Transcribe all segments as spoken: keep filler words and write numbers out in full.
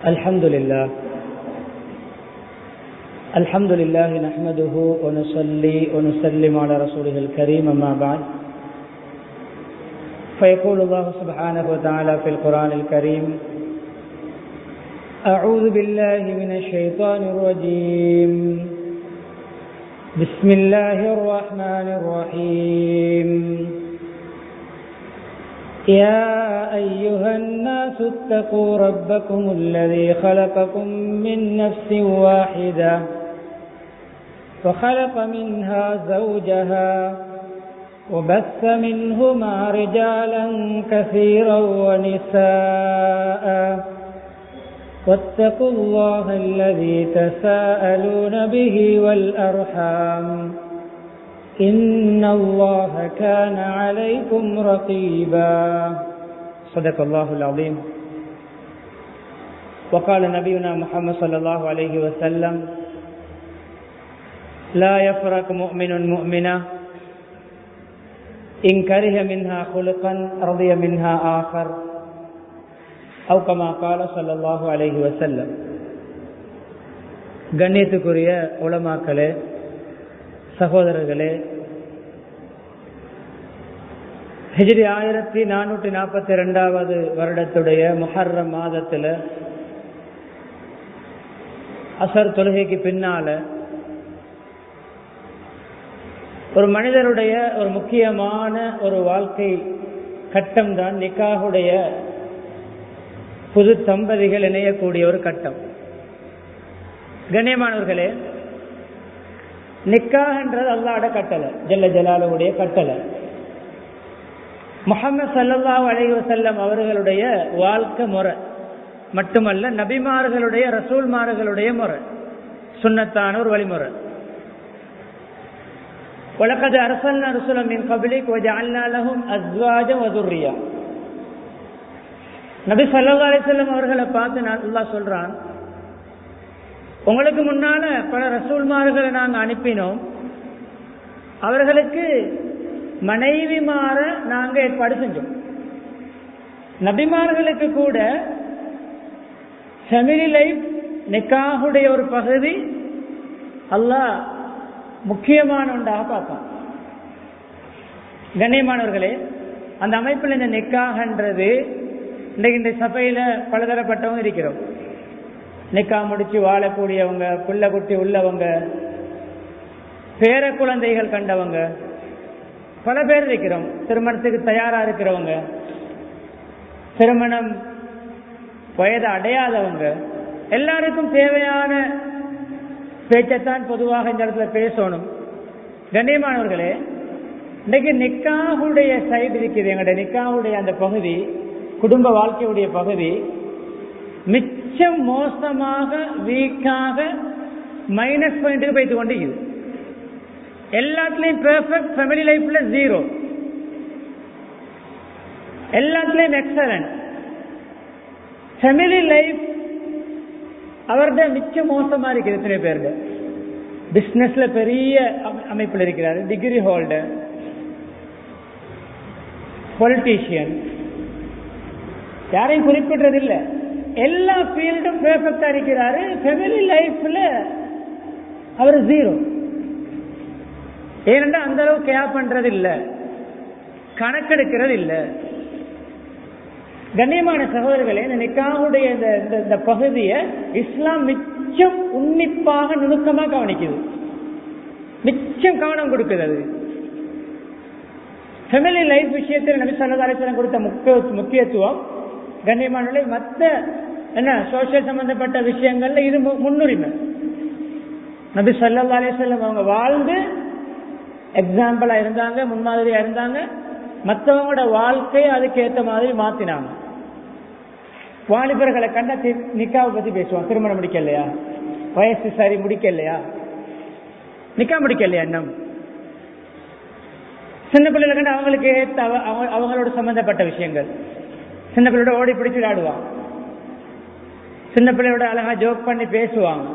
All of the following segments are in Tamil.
الحمد لله الحمد لله نحمده ونصلي ونسلم على رسوله الكريم أما بعد فيقول الله سبحانه وتعالى في القرآن الكريم أعوذ بالله من الشيطان الرجيم بسم الله الرحمن الرحيم يا أيها الناس اتقوا ربكم الذي خلقكم من نفس واحدة وخلق منها زوجها وبث منهما رجالا كثيرا ونساء واتقوا الله الذي تساءلون به والأرحام إن الله كان عليكم رقيبا صدق الله العظيم. وقال نبينا محمد صلى الله عليه وسلم لا يفرق مؤمن مؤمنا إن كره منها خلقا رضي منها آخر أو كما قال صلى الله عليه وسلم. கண்ணியத்துக்குரிய உலமாக்களே, சகோதரர்களே, ஹிஜ்ரி ஆயிரத்தி நானூற்றி நாற்பத்தி இரண்டாவது வருடத்துடைய முஹர்ரம் மாதத்தில் அசர் தொழுகைக்கு பின்னால ஒரு மனிதனுடைய ஒரு முக்கியமான ஒரு வாழ்க்கை கட்டம் தான் நிக்காஹுடைய புது தம்பதிகள் இணையக்கூடிய ஒரு கட்டம். கண்ணியமானவர்களே, நிக்காஹ் என்றது அல்லாஹ்வுடைய கட்டளை, ஜல்ல ஜலாலுடைய கட்டளை. முஹம்மது ஸல்லல்லாஹு அலைஹி வஸல்லம் அவர்களுடைய வாழ்க்கை முறை மட்டுமல்ல, நபிமார்களுடைய ரசூல்மார்களுடைய முறை, சுன்னத்தான ஒரு வழிமுறை. வலகத் அர்ஸல்னா ருசுலன் மின் கப்லிக் வஜஅல்னா லஹும் அஸ்வாஜன் வதுர்ரியா. நபி ஸல்லல்லாஹு அலைஹி வஸல்லம் அவர்களை பார்த்து அல்லாஹ் சொல்றான், உங்களுக்கு முன்னால பல ரசூல்மார்களை நாங்கள் அனுப்பினோம், அவர்களுக்கு மனைவிமார நாங்கள் ஏற்பாடு செஞ்சோம். நபிமார்களுக்கு கூட ஃபேமிலி லைஃப் நிக்காஹுடைய ஒரு பகுதி அல்லாஹ் முக்கியமான ஒன்றாக பார்த்தான். கண்ணியமானவர்களே, அந்த அமைப்பில் இந்த நிக்காஹ்ன்றது இன்றைக்கு இந்த சபையில பலதரப்பட்டவங்க இருக்கிறோம். நிக்கா முடிச்சு வாழக்கூடியவங்க, புள்ள குட்டி உள்ளவங்க, பேர குழந்தைகள் கண்டவங்க, பல பேர் இருக்கிறோம். திருமணத்துக்கு தயாரா இருக்கிறவங்க, திருமணம் வயது அடையாதவங்க, எல்லாருக்கும் தேவையான பேச்சைத்தான் பொதுவாக இந்த இடத்துல பேசணும். கண்ணியமானவர்களே, இன்றைக்கு நிக்காஹுடைய சைடு இருக்குது, எங்களுடைய நிக்காஹுடைய அந்த பகுதி, குடும்ப வாழ்க்கையுடைய பகுதி மிச்சம் மோசமாக, வீக்காக, மைனஸ் பாயிண்ட்டுக்கு போய்த்து கொண்டிருக்குது. எல்லாத்துலயும் பெர்ஃபெக்ட், ஃபேமிலி லைஃப்ல ஜீரோ, எல்லாத்துலயும் எக்ஸலன்ட். ஃபேமிலி லைஃப் அவருடைய மிச்சம் மோசமா இருக்குது. எத்தனை பேருக்கு பிசினஸ்ல பெரிய அமைப்பில் இருக்கிறாரு, டிகிரி ஹோல்டர், பொலிட்டீஷியன், யாரையும் குறிப்பிடுறது இல்லை, எல்லா ஃபீல்டும் பெர்ஃபெக்டா இருக்கிறாரு. ஃபேமிலி லைஃப்ல அவர் ஜீரோ. ஏனென்றா அந்த அளவு கேர் பண்றது இல்ல, கணக்கெடுக்கிறது இல்ல. கண்ணியமான சகோதரர்களே, இந்த நிக்காஹுடைய இந்த பகுதியை இஸ்லாம் மிச்சம் உன்னிப்பாக நுணுக்கமாக கவனிக்குது, மிச்சம் கவனம் கொடுக்கிறது. ஃபேமிலி லைஃப் விஷயத்தில் நபி ஸல்லல்லாஹு அலைஹி வஸல்லம் கொடுத்த முக்கியத்துவம், கண்ணியமான மற்ற என்ன சோசியல் சம்பந்தப்பட்ட விஷயங்கள்ல இது முன்னுரிமை. நபி ஸல்லல்லாஹு அலைஹி வஸல்லம் அவங்க வாழ்ந்து எக்ஸாம்பிளா இருந்தாங்க, முன்மாதிரியா இருந்தாங்க. மற்றவங்களோட வாழ்க்கையை அதுக்கு ஏற்ற மாதிரி மாத்தினாங்க. வாலிபர்களை கண்ட நிக்காவை பத்தி பேசுவாங்க. திருமணம் முடிக்கலையா, வயசு சரி முடிக்கலையா, நிக்கா முடிக்கலையா, இன்னும் சின்ன பிள்ளைகளை கண்ட அவங்களுக்கு ஏற்ற அவங்களோட சம்பந்தப்பட்ட விஷயங்கள். சின்ன பிள்ளையோட ஓடி பிடிச்சு விளையாடுவாங்க, சின்ன பிள்ளையோட அழகா ஜோக் பண்ணி பேசுவாங்க.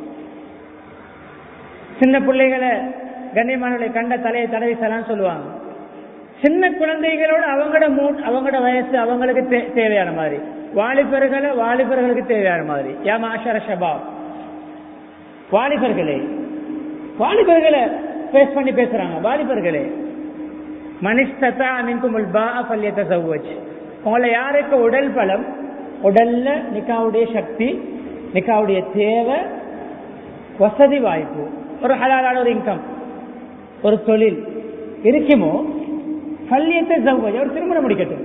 சின்ன பிள்ளைகளை கண்ணியமானவர்களை கண்ட தலையை தடவி சலாம் சொல்லுவாங்க. சின்ன குழந்தைகளோட அவங்களோட மூட், அவங்களோட வயசு அவங்களுக்கு தேவையான மாதிரி வாலிபர்களை வாலிபர்களுக்கு தேவையான மாதிரி யா மாஷர ஷபாப், வாலிபர்களே வாலிபர்களை பேஸ் பண்ணி பேசுறாங்க. வாலிபர்களே மனிஸ்ததா மின்குமுல் பாஅ ஃபல்யதஸவ்வஜ், உங்களை யாருக்கு உடல் பலம், உடல்ல நிக்காவுடைய சக்தி, நிக்காவுடைய தேவை, வசதி வாய்ப்பு, ஒரு ஹலாலான ஒரு இன்கம், ஒரு தொழில் இருக்குமோ ஃபல்யதஸவ்வஜ், ஒரு திருமணம் முடிக்கட்டும்.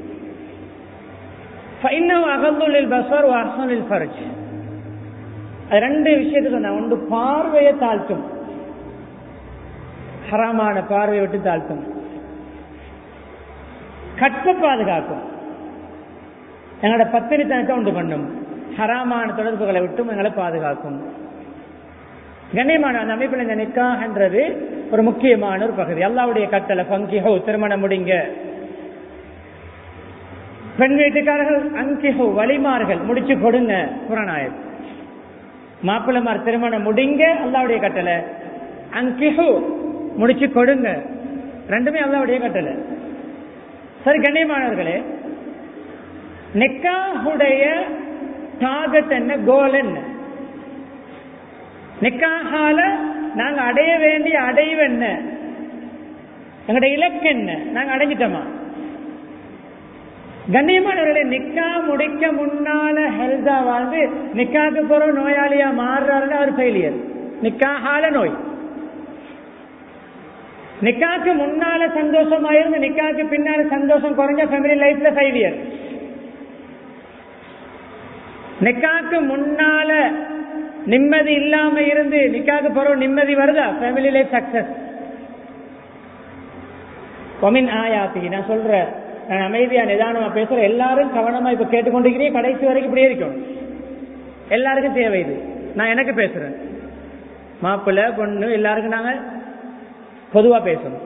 ஃபஇன்னஹு அகல்லு லில் பஸர் வ அஹ்ஸனு லில் ஃபர்ஜ். அது ரெண்டு விஷயத்தை சொன்ன. ஒன்று பார்வையை தாழ்த்தும், ஹராமான பார்வையை விட்டு தாழ்த்தும். கற்பை பாதுகாக்கும், எங்களோட பத்தினித்தனத்தை உண்டு பண்ணும். ஹராமான தொடர்புகளை விட்டும் எங்களை பாதுகாக்கும். கண்ணியமான அந்த அமைப்பில் இந்த நிக்காஹ்ன்றது ஒரு முக்கியமான ஒரு பகுதி. அல்லாஹ்வுடைய கட்டளை ஃபங்கிஹு, திருமணம் முடிங்க. பெண் வீட்டுக்காரர்கள் அங்கிஹு, வலிமார்கள் முடிச்சு கொடுங்க. குர்ஆன் மாப்பிள்ளமார் திருமணம் முடிங்க, அல்லாஹ்வுடைய கட்டளை. அங்கிஹு முடிச்சு கொடுங்க, ரெண்டுமே அல்லாஹ்வுடைய கட்டளை. சரி கண்ணியமானவர்களே, நிக்காஹுடைய டார்கெட் என்ன, கோல் என்ன? நிக்காஹால நாங்க அடைய வேண்டிய அடைவு என்ன, எங்களுடைய இலக்கு என்ன, நாங்க அடைஞ்சிட்டோமா? கண்ணியமானவர்களே, நிக்கா முடிக்க முன்னால ஹெல்தா வாழ்ந்து நிக்காக்கு போற நோயாளியா மாறுறாருன்னு அவர் ஃபெயிலியர். நிக்காஹால நோய். நிக்காக்கு முன்னால சந்தோஷமா இருந்து நிக்காக்கு பின்னால சந்தோஷம் குறைஞ்ச ஃபேமிலி லைஃப்ல ஃபைவ் இயர். நிக்காக்கு முன்னால நிம்மதி இல்லாம இருந்து நிக்காக்கு போற நிம்மதி வருதா, ஃபேமிலி லைஃப் சக்சஸ். கொமின் ஆயாத்தி, நான் சொல்றேன், நான் அமைதியா நிதானமா பேசுறேன். எல்லாரும் கவனமா இப்ப கேட்டுக்கொண்டிருக்கிறீங்க, கடைசி வரைக்கும் இப்படியே இருக்கணும். எல்லாருக்கும் தேவை இது. நான் எனக்கு பேசுறேன், மாப்பிள்ளை பொண்ணு எல்லாருக்கும் நாங்க பொதுவா பேசணும்.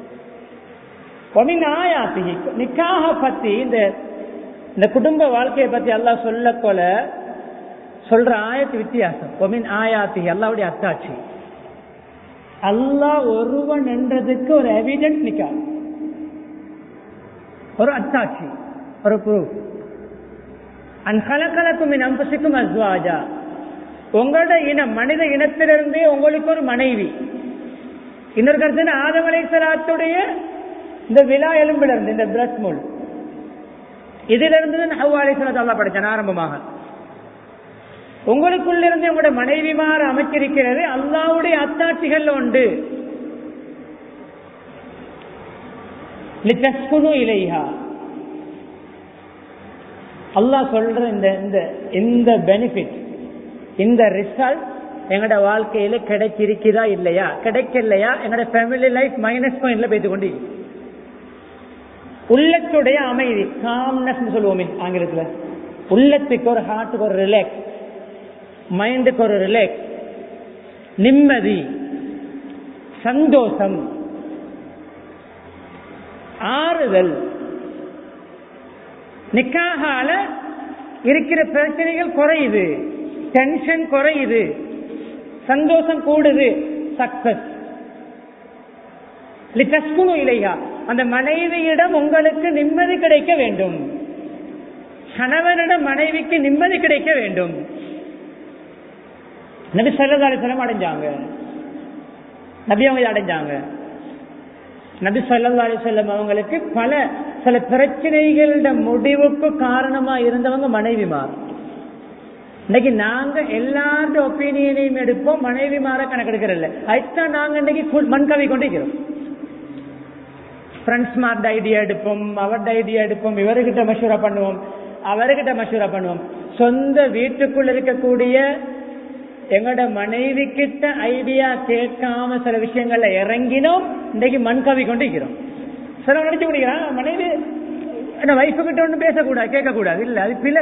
ஆயாத்தி நிக்காஹ பத்தி, இந்த இந்த குடும்ப வாழ்க்கையை பத்தி அல்லாஹ் சொல்ல கொல சொல்ற ஆயத்து வித்தியாசம். ஒமின் ஆயாத்தி, அல்லாஹ்வுடைய அத்தாட்சி. அல்லாஹ் ஒருவன் என்றதுக்கு ஒரு எவிடன்ஸ் நிக்கா, ஒரு அத்தாட்சி, ஒரு ப்ரூஃப். அன் கலக்கலக்கும் மின் அன்புசிக்கும் அஸ்வாஜா, உங்களோட இனம் மனித இனத்திலிருந்தே உங்களுக்கு ஒரு மனைவி. இன்னொரு கருத்து, ஆதம் அலைஹிஸ்ஸலாத்துடைய இந்த விலா எலும்பில் இருந்து, இந்த பிரஸ்ட் மூல், இதுல இருந்து ஹவ்வா அலைஹிஸ்ஸலாத்தை அல்லாஹ் படைச்சான். ஆரம்பமாக உங்களுக்குள்ளிருந்து உங்களுடைய மனைவிமார் அமைச்சிருக்கிறது. அல்லாஹ்வுடைய அத்தாட்சிகள் உண்டு. லிதஸ்குனு இலைஹா, அல்லாஹ் சொல்ற இந்த இந்த பெனிஃபிட், இந்த ரிசல்ட் எங்கட வாழ்க்கையில கிடைச்சிருக்குதா இல்லையா, கிடைக்கலையா எங்கட ஃபேமிலி லைஃப் மைனஸ் பாயிண்ட்ல போய்த்து கொண்டு. உள்ளத்துடைய அமைதி, காம்னஸ் சொல்லுவோம் ஆங்கிலத்துல. உள்ளத்துக்கு ஒரு, ஹார்ட்டுக்கு ஒரு ரிலாக்ஸ், மைண்டுக்கு ஒரு ரிலாக்ஸ், நிம்மதி, சந்தோஷம், ஆறுதல். நிக்காஹால இருக்கிற பிரச்சனைகள் குறையுது, டென்ஷன் குறையுது, சந்தோஷம் கூடுது, சக்சஸ். லிதஸ்குனு இலைஹா, அந்த மனைவியிடம் உங்களுக்கு நிம்மதி கிடைக்க வேண்டும், கணவனிடம் மனைவிக்கு நிம்மதி கிடைக்க வேண்டும். நபி ஸல்லல்லாஹு அலைஹி வஸல்லம் அடைஞ்சாங்க, நபி அவங்க அடைஞ்சாங்க. நபி ஸல்லல்லாஹு அலைஹி வஸல்லம் அவங்களுக்கு பல சில பிரச்சனைகளோட முடிவுக்கு காரணமா இருந்தவங்க மனைவிமார். இன்னைக்கு நாங்க எல்லாரோட ஒப்பீனியனையும் எடுப்போம், மனைவிமார கணக்கெடுக்கிறல்ல. அதுதான் நாங்க இன்னைக்கு மண்கவி கொண்டிருக்கிறோம். ஃப்ரெண்ட்ஸ் மார்ட ஐடியா எடுப்போம், அவர்ட ஐடியா எடுப்போம், இவர்கிட்ட மஷூரா பண்ணுவோம், அவர்கிட்ட மஷூரா பண்ணுவோம். சொந்த வீட்டுக்குள்ள இருக்கக்கூடிய எங்களோட மனைவி கிட்ட ஐடியா கேட்காம சில விஷயங்கள்ல இறங்கினோம், இன்னைக்கு மண்கவி கொண்டிருக்கிறோம். சில நினைச்சு முடிக்கிறான், மனைவி என்ன வைஃபு கிட்ட ஒன்றும் பேசக்கூடாது, கேட்கக்கூடாது. இல்ல, அது பிள்ளை.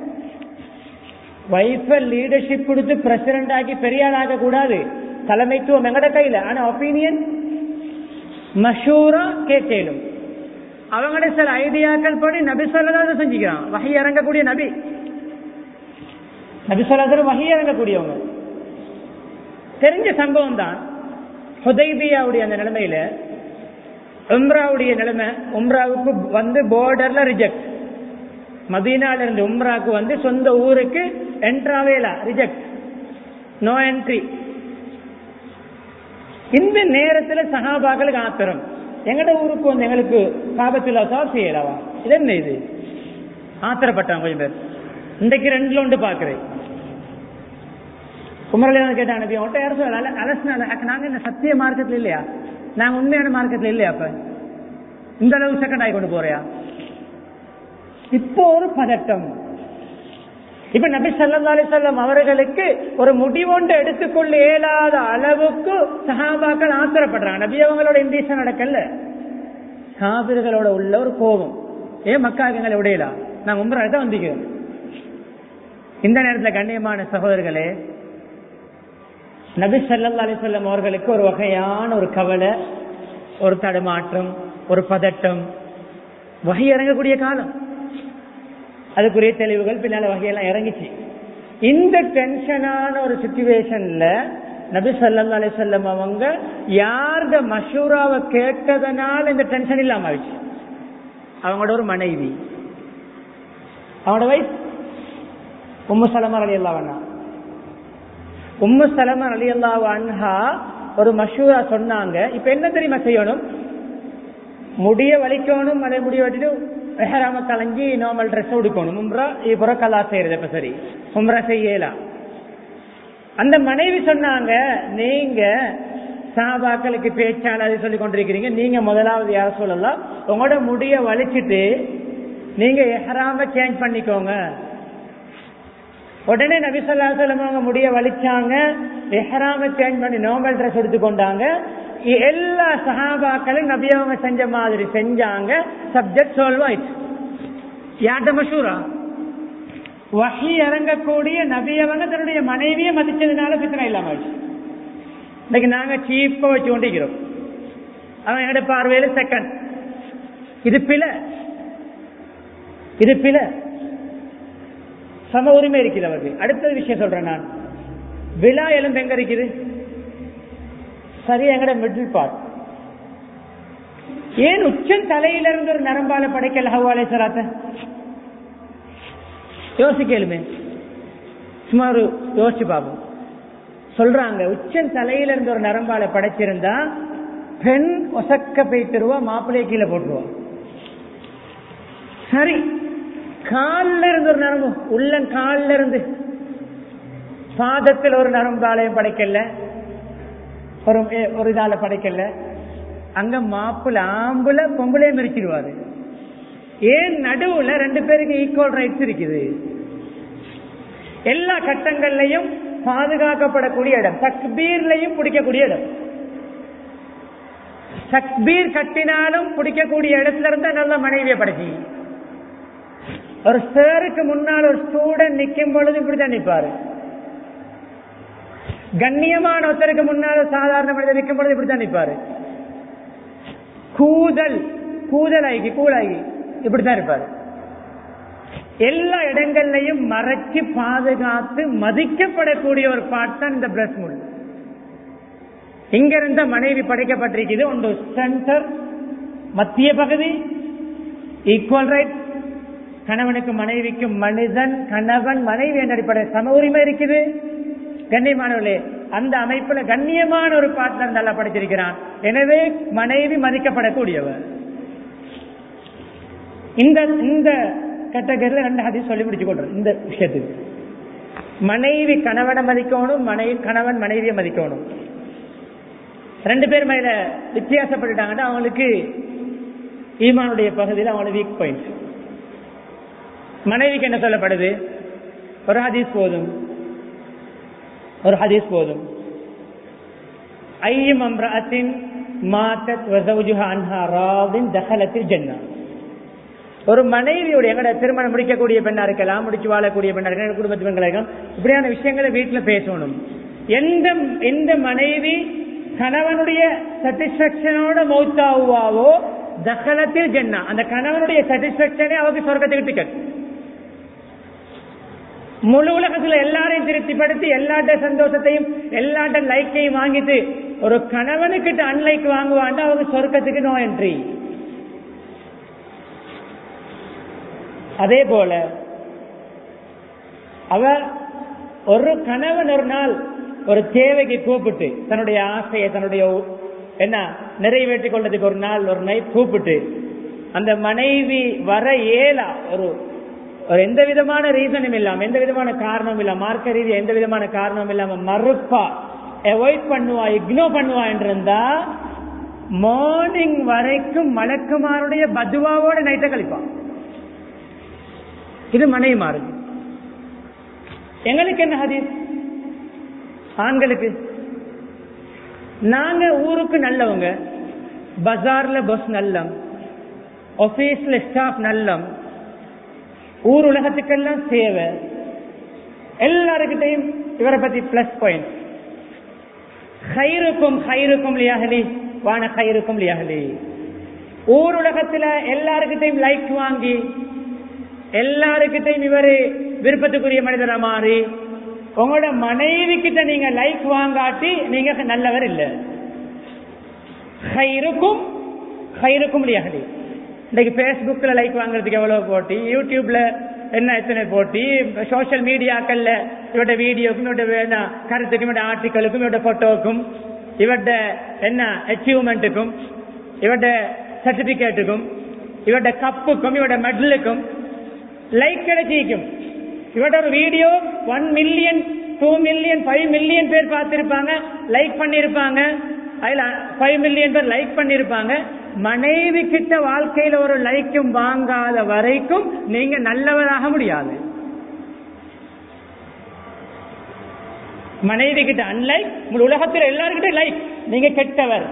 வைஃப லீடர்ஷிப் கொடுத்து பிரசிடண்ட் ஆக்கி பெரிய ஆள் ஆக கூடாது. தலைமைத்துவம் எங்கட கையில. ஆனா ஒப்பீனியன் மஷூரா கேட்கலும். அவங்களோட சில ஐடியாக்கள் படி நபி ஸல்லல்லாஹு அலைஹி வஸல்லம் செஞ்சுக்கிறான். வஹி இறங்கக்கூடிய நபி, நபி ஸல்லல்லாஹு அலைஹி வஸல்லம் வஹி இறங்கக்கூடியவங்க. தெரிஞ்ச சம்பவம் தான். ஹுதைபியாவுடைய அந்த நிலைமையில உம்ராவுடைய நிலைமை, உம்ராவுக்கு வந்து போர்டர்ல ரிஜெக்ட். மதீனால இருந்து உம்ராக்கு வந்து சொந்த ஊருக்கு என்ட்ராவேலா, ரிஜெக்ட், நோ என்ட்ரி. இந்த நேரத்தில் சஹாபாக்களுக்கு ஆத்திரம், எங்கட ஊருக்கு வந்து எங்களுக்கு காபத்துல்லா தவாப் செய்யலாவா, இது என்ன இது? ஆத்திரப்பட்டாங்க கொஞ்சம் பேர். இன்றைக்கு ரெண்டுல ஒன்று பாக்குறேன். உமரலியான கேட்டாங்க, நபி அவங்கள்ட்ட யாரும் சொல்லல அலசினால, நாங்க இந்த சத்திய மார்க்கெட்ல இல்லையா, நாங்க உண்மையான மார்க்கெட்ல இல்லையா, அப்ப இந்த அளவு செகண்ட் ஆகி கொண்டு போறியா? இப்போ ஒரு பதட்டம். இப்ப நபி ஸல்லல்லாஹு அலைஹி வஸல்லம் அவர்களுக்கு ஒரு முடிவொன்று எடுத்துக்கொள்ள இயலாத அளவுக்கு சஹாபாக்கள் ஆத்திரப்படுறாங்க. நபி அவங்களோட இண்டீஷன் நடக்கல, காபிர்களோட உள்ள ஒரு கோபம். ஏன் மக்காக்களை விடையலாம், நான் உம்ரா தான் வந்திக்கிறேன். இந்த நேரத்தில் கண்ணியமான சகோதரர்களே, நபி ஸல்லல்லாஹு அலைஹி வஸல்லம் அவர்களுக்கு ஒரு வகையான ஒரு கவலை, ஒரு தடுமாற்றம், ஒரு பதட்டம். வகை இறங்கக்கூடிய காலம், அதுக்குரிய தெளிவுகள் பின்னால வகையெல்லாம் இறங்கிச்சு. இந்த டென்ஷனான ஒரு சிச்சுவேஷன்ல நபி ஸல்லல்லாஹு அலைஹி வஸல்லம் அவங்க யார்த மஷூராவை கேட்டதனால இந்த டென்ஷன் இல்லாம ஆயிடுச்சு. அவங்களோட ஒரு மனைவி, அவங்களோட வைஃப் உம்மு சலமா ரலியல்லாஹு அன்ஹா. உம்மு சலமா ரலியல்லாஹு அன்ஹா ஒரு மஷூரா சொன்னாங்க. இப்ப என்ன தெரியுமா செய்யணும், முடிய வலிக்கணும், அதை முடிய வெட்டிட்டு எஹ்ராம கலஞ்சி நார்மல் ட்ரெஸ் உடுக்கணும். உம்ரா இப்போ கலா செய்யறது, இப்ப சரி உம்ரா செய்யலாம். அந்த மனைவி சொன்னாங்க, நீங்க சஹாபாக்களுக்கு பேச்சாளர் சொல்லி கொண்டிருக்கிறீங்க, நீங்க முதலாவது யார சொல்லலாம், உங்களோட முடிய வலிச்சிட்டு நீங்க எஹ்ராம சேஞ்ச் பண்ணிக்கோங்க. உடனே நபி ஸல்லல்லாஹு அலைஹி வஸல்லம் அவங்க முடிய வலிச்சாங்க, இஹ்ராம சேஞ்ச் பண்ணி நார்மல் ட்ரெஸ் எடுத்துக்கொண்டாங்க. எல்லா சஹாபாக்களும் நபி அவங்க செஞ்ச மாதிரி செஞ்சாங்க. சப்ஜெக்ட் சால்வ் ஆயிடுச்சு. யார்ட மஷூரா? வஹி இறங்கக்கூடிய நபி அவங்க தன்னுடைய மனைவியை மதிச்சதுனால ஃபித்னா இல்லாம ஆயிடுச்சு. இன்னைக்கு நாங்க சீப்பா வச்சு கொண்டிருக்கிறோம், அவன் என்னோட பார்வையில செகண்ட். இது பிழை, இது பிழை. சம உரிமை இருக்குது அவருக்கு. அடுத்த விஷயம் சொல்றேன் நான், விழா எலும்பு எங்க இருக்குது? சரி, எங்கட மிடில் பார்ட். ஏன் உச்சன் தலையில இருந்து ஒரு நரம்பால படைக்கல ஹவ்வா அலைஹிஸ்ஸலாத்த? யோசிக்கலுமே, சும்மா ஒரு யோசிச்சு பாப்போம். சொல்றாங்க, உச்சன் தலையில இருந்து ஒரு நரம்பால படைச்சிருந்தா பெண் ஒசக்க போய்த்திருவா, மாப்பிள்ளைய கீழே போட்டுருவா. சரி, காலில் இருந்து ஒரு நரம்பு, உள்ளம் காலில் இருந்து, பாதத்தில் ஒரு நரம்பாலையும் படைக்கல, ஒரு ஒரு இதால படைக்கல. அங்க மாப்பிள்ள ஆம்புல பொம்பளை மிரிச்சிடுவாரு. ஏன் நடுவுல ரெண்டு பேருக்கு ஈக்குவல் ரைட்ஸ் இருக்குது. எல்லா கட்டங்கள்லையும் பாதுகாக்கப்படக்கூடிய இடம், தக்பீர்லையும் பிடிக்கக்கூடிய இடம். தக்பீர் கட்டினாலும் பிடிக்கக்கூடிய இடத்துல இருந்தா நல்ல மனைவியை படைச்சி. ஒரு சேருக்கு முன்னால் ஒரு ஸ்டூடெண்ட் நிற்கும் பொழுது இப்படித்தான் நிற்பாரு. கண்ணியமான ஒருத்தருக்கு முன்னால சாதாரண மனிதர் நிற்கும் பொழுது இப்படித்தான் நிற்பாரு. கூதல் கூதலாகி கூலாகி இப்படித்தான் இருப்பாரு. எல்லா இடங்கள்லையும் மறைச்சு பாதுகாத்து மதிக்கப்படக்கூடிய ஒரு பாட்டு தான் இந்த பிரஸ் முள். இங்க இருந்த மனைவி படைக்கப்பட்டிருக்கிறது. ஒன்று சென்டர், மத்திய பகுதி, ஈக்குவல் ரைட். கணவனுக்கு மனைவிக்கும் மனிதன் கணவன் மனைவி என்ற அடிப்படையில் சம உரிமை இருக்குது. கண்ணியமானவர்களே, அந்த அமைப்புல கண்ணியமான ஒரு பார்ட்னர் நல்லா படைச்சிருக்கிறான். எனவே மனைவி மதிக்கப்படக்கூடியவர். இந்த இந்த கேட்டகரியில் ரெண்டு ஹதீஸ் சொல்லி முடிச்சு கொள்றோம். இந்த விஷயத்துக்கு மனைவி கணவனை மதிக்கணும், மனைவி கணவன் மனைவியை மதிக்கணும். ரெண்டு பேர் மேல வித்தியாசப்பட்டுட்டாங்கன்னா அவங்களுக்கு ஈமானுடைய பகுதியில் அவங்களுக்கு வீக் பாயிண்ட். மனைவிக்கு என்ன சொல்லப்படுது? ஒரு ஹதீஸ் போதும், ஒரு ஹதீஸ் போதும். ஐயம் அம்ரஅத்தின் மாத்தத் வ ஸௌஜுஹா அன்ஹா ராதின் தஹலத்தில் ஜன்னah. ஒரு மனைவியோட எங்கட திருமணம் முடிக்கக்கூடிய பெண்ணா இருக்கலாம், முடிச்சு வாழக்கூடிய பெண்ணா இருக்கலாம், குடும்பத்து பெண்களா இருக்கலாம், இப்படியான விஷயங்களை வீட்டுல பேசணும். எந்த எந்த மனைவி கணவனுடைய சாட்டிஸ்பாக்சனோட மௌத்தாவாவோ தஹலத்தில் ஜன்னah, அந்த கணவனுடைய சாட்டிஸ்பாக்சனே அவருக்கு சொர்க்கத்துக்கு டிக்கெட். முழு உலகத்துல எல்லாரையும் திருப்திப்படுத்தி எல்லாட்ட சந்தோஷத்தையும் எல்லாட்ட லைக்கையும் வாங்கிட்டு ஒரு கணவனுக்கிட்ட அன்லைக் வாங்குவாண்டா அவங்க சொர்க்கத்துக்கு நோ என்ட்ரி. அதே போல அவர் ஒரு கணவன் ஒரு நாள் ஒரு தேவைக்கு கூப்பிட்டு தன்னுடைய ஆசையை தன்னுடைய என்ன நிறைவேற்றிக் கொள்றதுக்கு ஒரு நாள் ஒரு நைட் கூப்பிட்டு அந்த மனைவி வர இயலா ஒரு ஒரு எந்த விதமான ரீசனும் இல்லாம எந்த விதமான காரணமும் இல்லாம மார்க்க ரீதி எந்த விதமான காரணமும் இல்லாம மறுப்பா அவாய்ட் பண்ணுவா இக்னோர் பண்ணுவா என்றிருந்தா மார்னிங் வரைக்கும் மலக்குமாருடைய பதுவாவோட நைட்டை கழிப்பான். இது மனைவி மாறுது. எங்களுக்கு என்ன ஹதீஸ்? ஆண்களுக்கு நாங்க ஊருக்கு நல்லவங்க, பஜார்ல பஸ் நல்லம், ஆபீஸ்ல ஸ்டாஃப் நல்லம், ஊர் உலகத்துக்கெல்லாம் சேவை, எல்லாருக்கிட்டையும் இவரை பத்தி பிளஸ் பாயிண்ட். ஹைருக்கும் ஹைருக்கும் லியஹ்லி வான ஹைருக்கும் லியஹ்லி. ஊர் உலகத்துல எல்லாருக்கிட்டையும் லைக் வாங்கி எல்லாருக்கிட்டையும் இவரு விருப்பத்துக்குரிய மனிதரை மாறி உங்களோட மனைவி கிட்ட நீங்க லைக் வாங்காட்டி நீங்க நல்லவர் இல்ல. ஹைருக்கும் ஹைருக்கும் லியஹ்லி. இன்னைக்கு பேஸ்புக்ல லைக் வாங்குறதுக்கு எவ்வளவு போட்டி, யூடியூப்ல என்ன எத்தனை போட்டி, சோசியல் மீடியாக்கள்ல இவட வீடியோக்கும் இவட கருத்துக்கும் இவட ஆர்டிக்கலுக்கும் இவட போட்டோக்கும் இவட என்ன அச்சீவ்மெண்ட்டுக்கும் இவட சர்டிபிகேட்டுக்கும் இவட கப்புக்கும் இவட மெடலுக்கும் லைக் கிடைச்சிக்கும். இவட ஒரு video one million two million five million பேர் பார்த்திருப்பாங்க, லைக் பண்ணிருப்பாங்க. அதுல ஃபைவ் மில்லியன் பேர் லைக் பண்ணிருப்பாங்க. மனைவி கிட்ட வாழ்க்கையில ஒரு லைக்கும் வாங்காத வரைக்கும் நீங்க நல்லவராக முடியாது. மனைவி கிட்ட அன்லைக், உலகத்தில் எல்லாருக்கிட்ட லைக், நீங்க கெட்டவர்,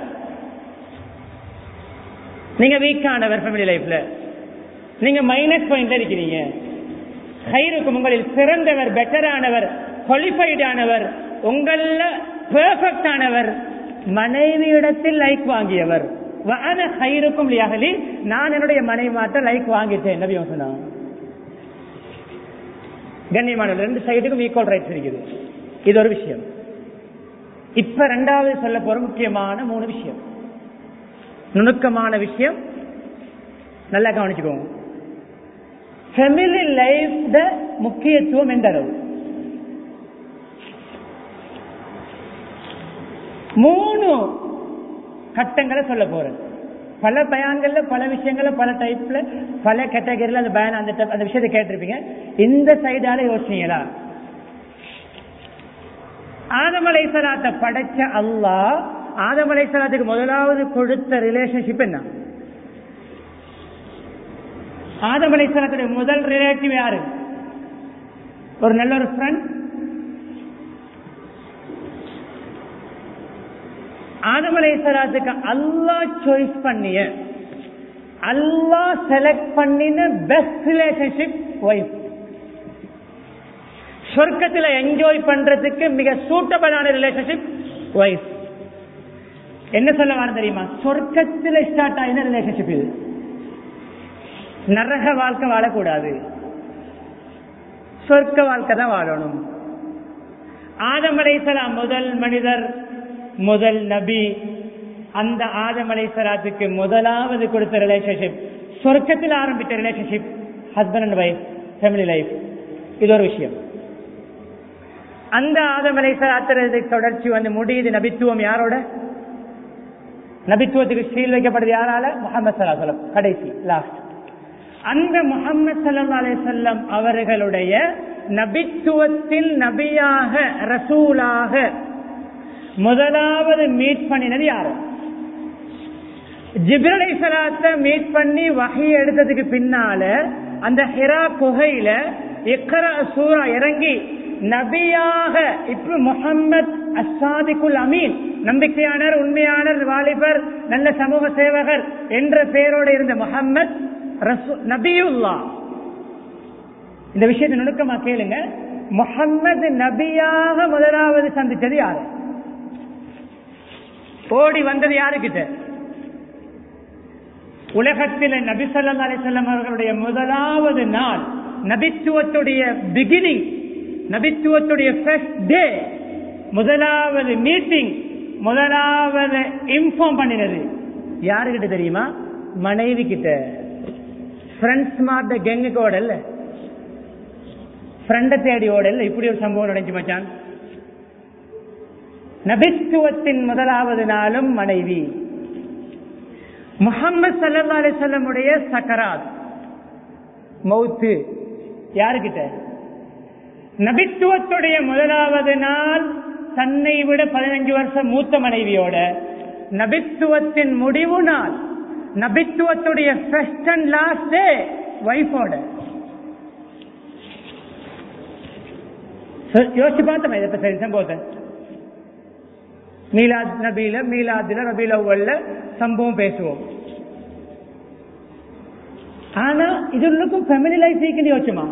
நீங்க வீக்கானவர், ஃபேமிலி லைஃப்ல நீங்க மைனஸ் பாயிண்ட்ல இருக்கிறீங்க. ஹைருக்கும் உங்களில் சிறந்தவர், பெட்டரானவர், குவாலிஃபைடானவர், உங்கள பெர்ஃபெக்ட் ஆனவர் மனைவியிடத்தில் லைக் வாங்கியவர். ஹைருக்கும் லியஹ்லி, நான் என்னுடைய மனைவி மாற்ற லைக் வாங்கிட்டேன். நபி சொன்னாங்க. கண்ணியமான ரெண்டு சைடுக்கும் ஈக்குவல் ரைட்ஸ் இருக்குது. இது ஒரு விஷயம். இப்ப ரெண்டாவது சொல்ல போற முக்கியமான மூணு விஷயம், நுணுக்கமான விஷயம், நல்லா கவனிச்சுக்கோங்க. ஃபேமிலி லைஃப் முக்கியத்துவம் எந்த அளவு? மூணு கட்டங்களை சொல்ல போறேன். பல பயான்கள்ல பல விஷயங்கள பல டைப்ல பல கேட்டகரியில அந்த பயன் அந்த அந்த விஷயத்தை கேட்டிருப்பீங்க. இந்த சைடால யோசிச்சீங்களா? ஆதம் அலைஹிஸ்ஸலாத்தை படைச்ச அல்லாஹ் ஆதம் அலைஹிஸ்ஸலாத்துக்கு முதலாவது கொடுத்த ரிலேஷன்ஷிப் என்ன? ஆதம் அலைஹிஸ்ஸலாத்துடைய முதல் ரிலேட்டிவ் யாரு? ஒரு நல்ல ஒரு ஃப்ரெண்ட். ஆதம் அலைஹிஸ்ஸலாத்துக்கு அல்லாஹ் சாய்ஸ் பண்ணிய, அல்லாஹ் செலக்ட் பண்ணின பெஸ்ட் ரிலேஷன்ஷிப் வைஃப். சொர்க்கத்துல என்ஜாய் பண்றதுக்கு மிக சூட்டபிளான ரிலேஷன்ஷிப் வைஃப். என்ன சொல்ல வர தெரியுமா? சொர்க்கத்துல ஸ்டார்ட் ஆகின ரிலேஷன்ஷிப் இது. நரக வாழ்க்கை வாழக்கூடாது, சொர்க்க வாழ்க்கை தான் வாழணும். ஆதம் அலைஹிஸ்ஸலாம் முதல் மனிதர், முதல் நபி. அந்த ஆதம் அலைஹிஸ்ஸலாத்துக்கு முதலாவது கொடுத்த ரிலேஷன்ஷிப், சொர்க்கத்தில் ஆரம்பித்த relationship, husband and wife, family life. இது ஒரு விஷயம். அந்த ஆதம் அலைஹிஸ்ஸலாத்து தொடர்ச்சி வந்து முடியுது. நபித்துவம் யாரோட? நபித்துவத்துக்கு சீல் வைக்கப்படுது யாரால? முஹம்மது ஸல்லல்லாஹு அலைஹி வஸல்லம், கடைசி லாஸ்ட். அந்த முஹம்மது ஸல்லல்லாஹு அலைஹி வஸல்லம் அவர்களுடைய நபித்துவத்தில் நபியாக ரசூலாக முதலாவது மீட் பண்ணினது யாரு? ஜிப்ரீல் அலைஹிஸ்ஸலாத்தை மீட் பண்ணி வஹி எடுத்ததுக்கு பின்னால அந்த ஹிரா குகையில இக்ரா சூரா இறங்கி நபியாக இப்ப முஹம்மத் அஸ்ஸாதிகுல் அமீன், நம்பிக்கையாளர், உண்மையாளர், வாலிபர், நல்ல சமூக சேவகர் என்ற பெயரோடு இருந்த முஹம்மத் நபியுல்லா. இந்த விஷயத்தை நுணுக்கமா கேளுங்க. முஹம்மது நபியாக முதலாவது சந்திச்சது யாரு? ஓடி வந்தது யாருக்கிட்ட? உலகத்தில் நபி ஸல்லல்லாஹு அலைஹி வஸல்லம் அவர்களுடைய முதலாவது நாள், நபித்துவத்துடைய பிகினிங், நபித்துவத்துடைய ஃபர்ஸ்ட் டே, முதலாவது மீட்டிங், முதலாவது இன்ஃபார்ம் பண்ணினது யாருக்கிட்ட தெரியுமா? மனைவி கிட்ட, ஃப்ரெண்ட்ஸ் மார்ட கெங்குக்கு ஓடல, ஃப்ரெண்டை தேடி ஓடல. இப்படி ஒரு சம்பவம் நடந்துச்சு மச்சான். நபித்துவத்தின் முதலாவது நாளும் மனைவி. முஹம்மது ஸல்லல்லாஹு அலைஹி வஸல்லம் உடைய சக்கராத் மௌத்து யாருக்கிட்ட? நபித்துவத்துடைய முதலாவது நாள் தன்னை விட பதினஞ்சு வருஷம் மூத்த மனைவியோட, நபித்துவத்தின் முடிவு நாள், நபித்துவத்துடைய ஃபர்ஸ்ட் அண்ட் லாஸ்ட் டே வைஃபோட. யோசிச்சு பார்த்தோம் இதை சரி சம்பவத்தை. மீலாத் நபியில மீலாதுல ரபீல் அவ்வல்ல சம்பவம் பேசுவோம். ஆனா இதுக்கும் ஃபேமிலி லைஃப் யோசிச்சுமா?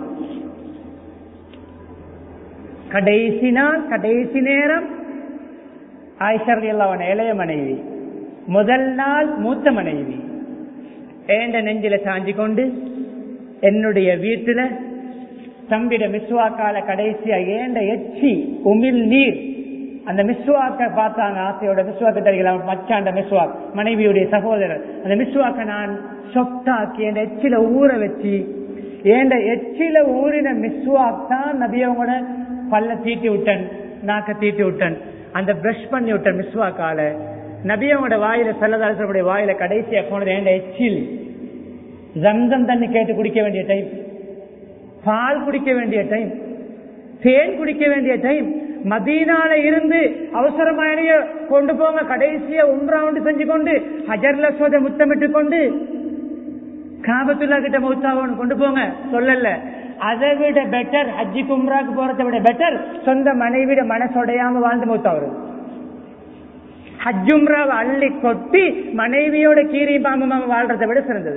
கடைசி நாள் கடைசி நேரம் ஆயிஷா ரலியல்லாஹு அன்ஹா இளைய மனைவி, முதல் நாள் மூத்த மனைவி. ஏண்ட நெஞ்சில சாஞ்சி கொண்டு என்னுடைய வீட்டுல தம்பிட மிஸ்வாக்கால கடைசியா ஏண்ட எச்சி உமிழ் நீர் அந்த மிஸ்வாக்க பார்த்தாங்க ஆசையோட. மிஸ்வாக்க தெரிவிக்கலாம் மச்சாண்ட மிஸ்வாக் மனைவியுடைய சகோதரர். அந்த மிஸ்வாக்க நான் சொத்தாக்கி என் எச்சில ஊற வச்சு, ஏண்ட எச்சில ஊறின மிஸ்வாக் தான் நபியவங்களோட பல்ல தீட்டி விட்டன், நாக்க தீட்டி விட்டன், அந்த பிரஷ் பண்ணி விட்டன் மிஸ்வாக்கால. நபியவங்களோட வாயில ஸல்லல்லாஹு வாயில கடைசியா போனது ஏண்ட எச்சில். ஜம்சம் தண்ணி கேட்டு குடிக்க வேண்டிய டைம், பால் குடிக்க வேண்டிய டைம், தேன் குடிக்க வேண்டிய டைம். மதீனால இருந்து அவசரமாயினைய கொண்டு போங்க, கடைசியா உம்ரா செஞ்சு கொண்டு ஹஜர்ல சோத முத்தமிட்டு கொண்டு காபத்துல்லா கிட்ட மௌத்தாவன்னு கொண்டு போங்க சொல்லல. அதை விட பெட்டர் ஹஜ்ஜி கும்ராக்கு போறதை விட பெட்டர் சொந்த மனைவிட மனசொடையாம வாழ்ந்து மௌத்தாவது. ஹஜ்ஜும்ராவை அள்ளி கொட்டி மனைவியோட கீரி பாம்பு வாழ்றதை விட சிறந்தது.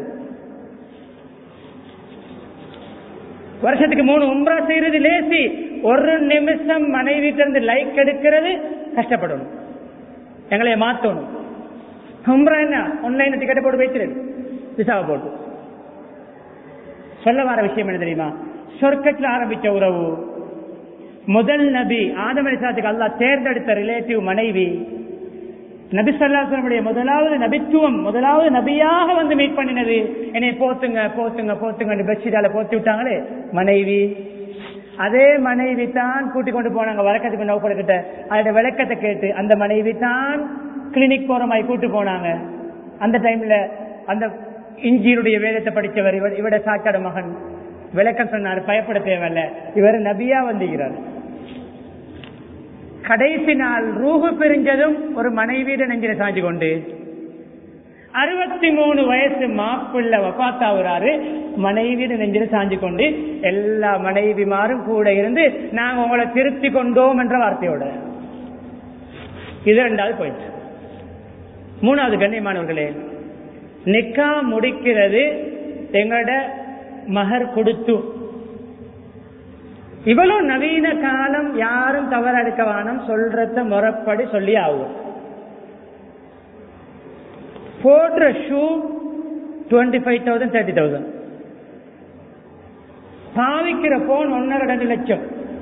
வருஷத்துக்கு மூணு உம்ரா செய்யறது லேசி, ஒரு நிமிஷம் மனைவிட்ட இருந்து லைக் எடுக்கிறது கஷ்டப்படணும், எங்களைய மாத்தணும். உம்ரா என்ன ஆன்லைன் டிக்கெட்டை போட்டு வைக்கிறது, விசாவை போட்டு. சொல்ல வர விஷயம் என்ன தெரியுமா? சொர்க்கத்தில் ஆரம்பிச்ச உறவு. முதல் நபி ஆதம் அலைஹிஸ்ஸலாத்துக்கு அல்லாஹ் தேர்ந்தெடுத்த ரிலேட்டிவ் மனைவி. நபி ஸல்லல்லாஹு அலைஹி வஸல்லம் முதலாவது நபித்துவம், முதலாவது நபியாக வந்து மீட் பண்ணினது. என்னை போத்துங்க போத்துங்க போத்துங்க பெட்ஷீட்டால போத்தி விட்டாங்களே மனைவி. அதே மனைவி தான் கூட்டி கொண்டு போனாங்க வழக்கத்துக்கு நோக்கக்கிட்ட. அதோட விளக்கத்தை கேட்டு அந்த மனைவி தான் கிளினிக் போற மாதிரி கூட்டு போனாங்க. அந்த டைம்ல அந்த இஞ்சியுடைய வேதத்தை படித்தவர் இவர், இவட சாக்காட மகன் விளக்கம் சொன்னார், பயப்பட தேவையில்ல, இவர் நபியா வந்துகிறார். கடைசி நாள் ரூஹு பிரிஞ்சதும் ஒரு மனைவியிட நெஞ்சில சாஞ்சி கொண்டு அறுபத்தி மூணு வயசு மாப்பிள்ள வஃபாத்தாவுறாரு. மனைவியிட நெஞ்சில சாஞ்சி கொண்டு எல்லா மனைவிமாரும் கூட இருந்து நாங்க உங்களை திருத்தி கொண்டோம் என்ற வார்த்தையோட. இது ரெண்டாவது போயிடுச்சு. மூணாவது கண்ணியமானவர்களே, நிக்கா முடிக்கிறது எங்களோட மகர் கொடுத்து. இவ்வளவு நவீன காலம், யாரும் தவறு எடுக்க வேணும், சொல்றத முறைப்படி சொல்லி ஆகும். போடுற shoe twenty five thousand thirty thousand பாவிக்கிற போன் ஒன்னரை ரெண்டு லட்சம்,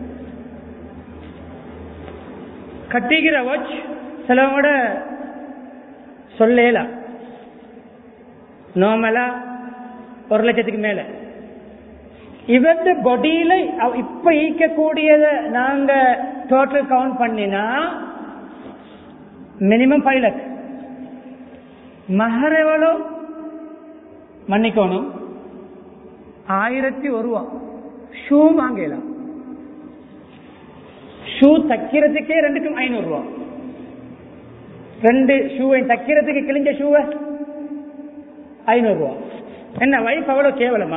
கட்டிக்கிற வாட்ச் சிலவங்களோட சொல்லல நார்மலா ஒரு லட்சத்துக்கு மேல. இவந்த பாடியில இப்ப ஈக்கக்கூடியத நாங்க டோட்டல் கவுண்ட் பண்ணினா மினிமம் ஃபைவ் லேக்ஸ். மகர் எவ்வளோ மன்னிக்கணும், ஆயிரத்தி ஒரு ரூபா. ஷூ வாங்கலாம், ஷூ தைக்கிறதுக்கே ரெண்டுக்கும் ஐநூறு ரூபா. ரெண்டு ஷூவை தைக்கிறதுக்கு கிழிஞ்ச ஷூவை ஐநூறு ரூபா. என்ன வைஃப் அவ்வளவு கேவலமா?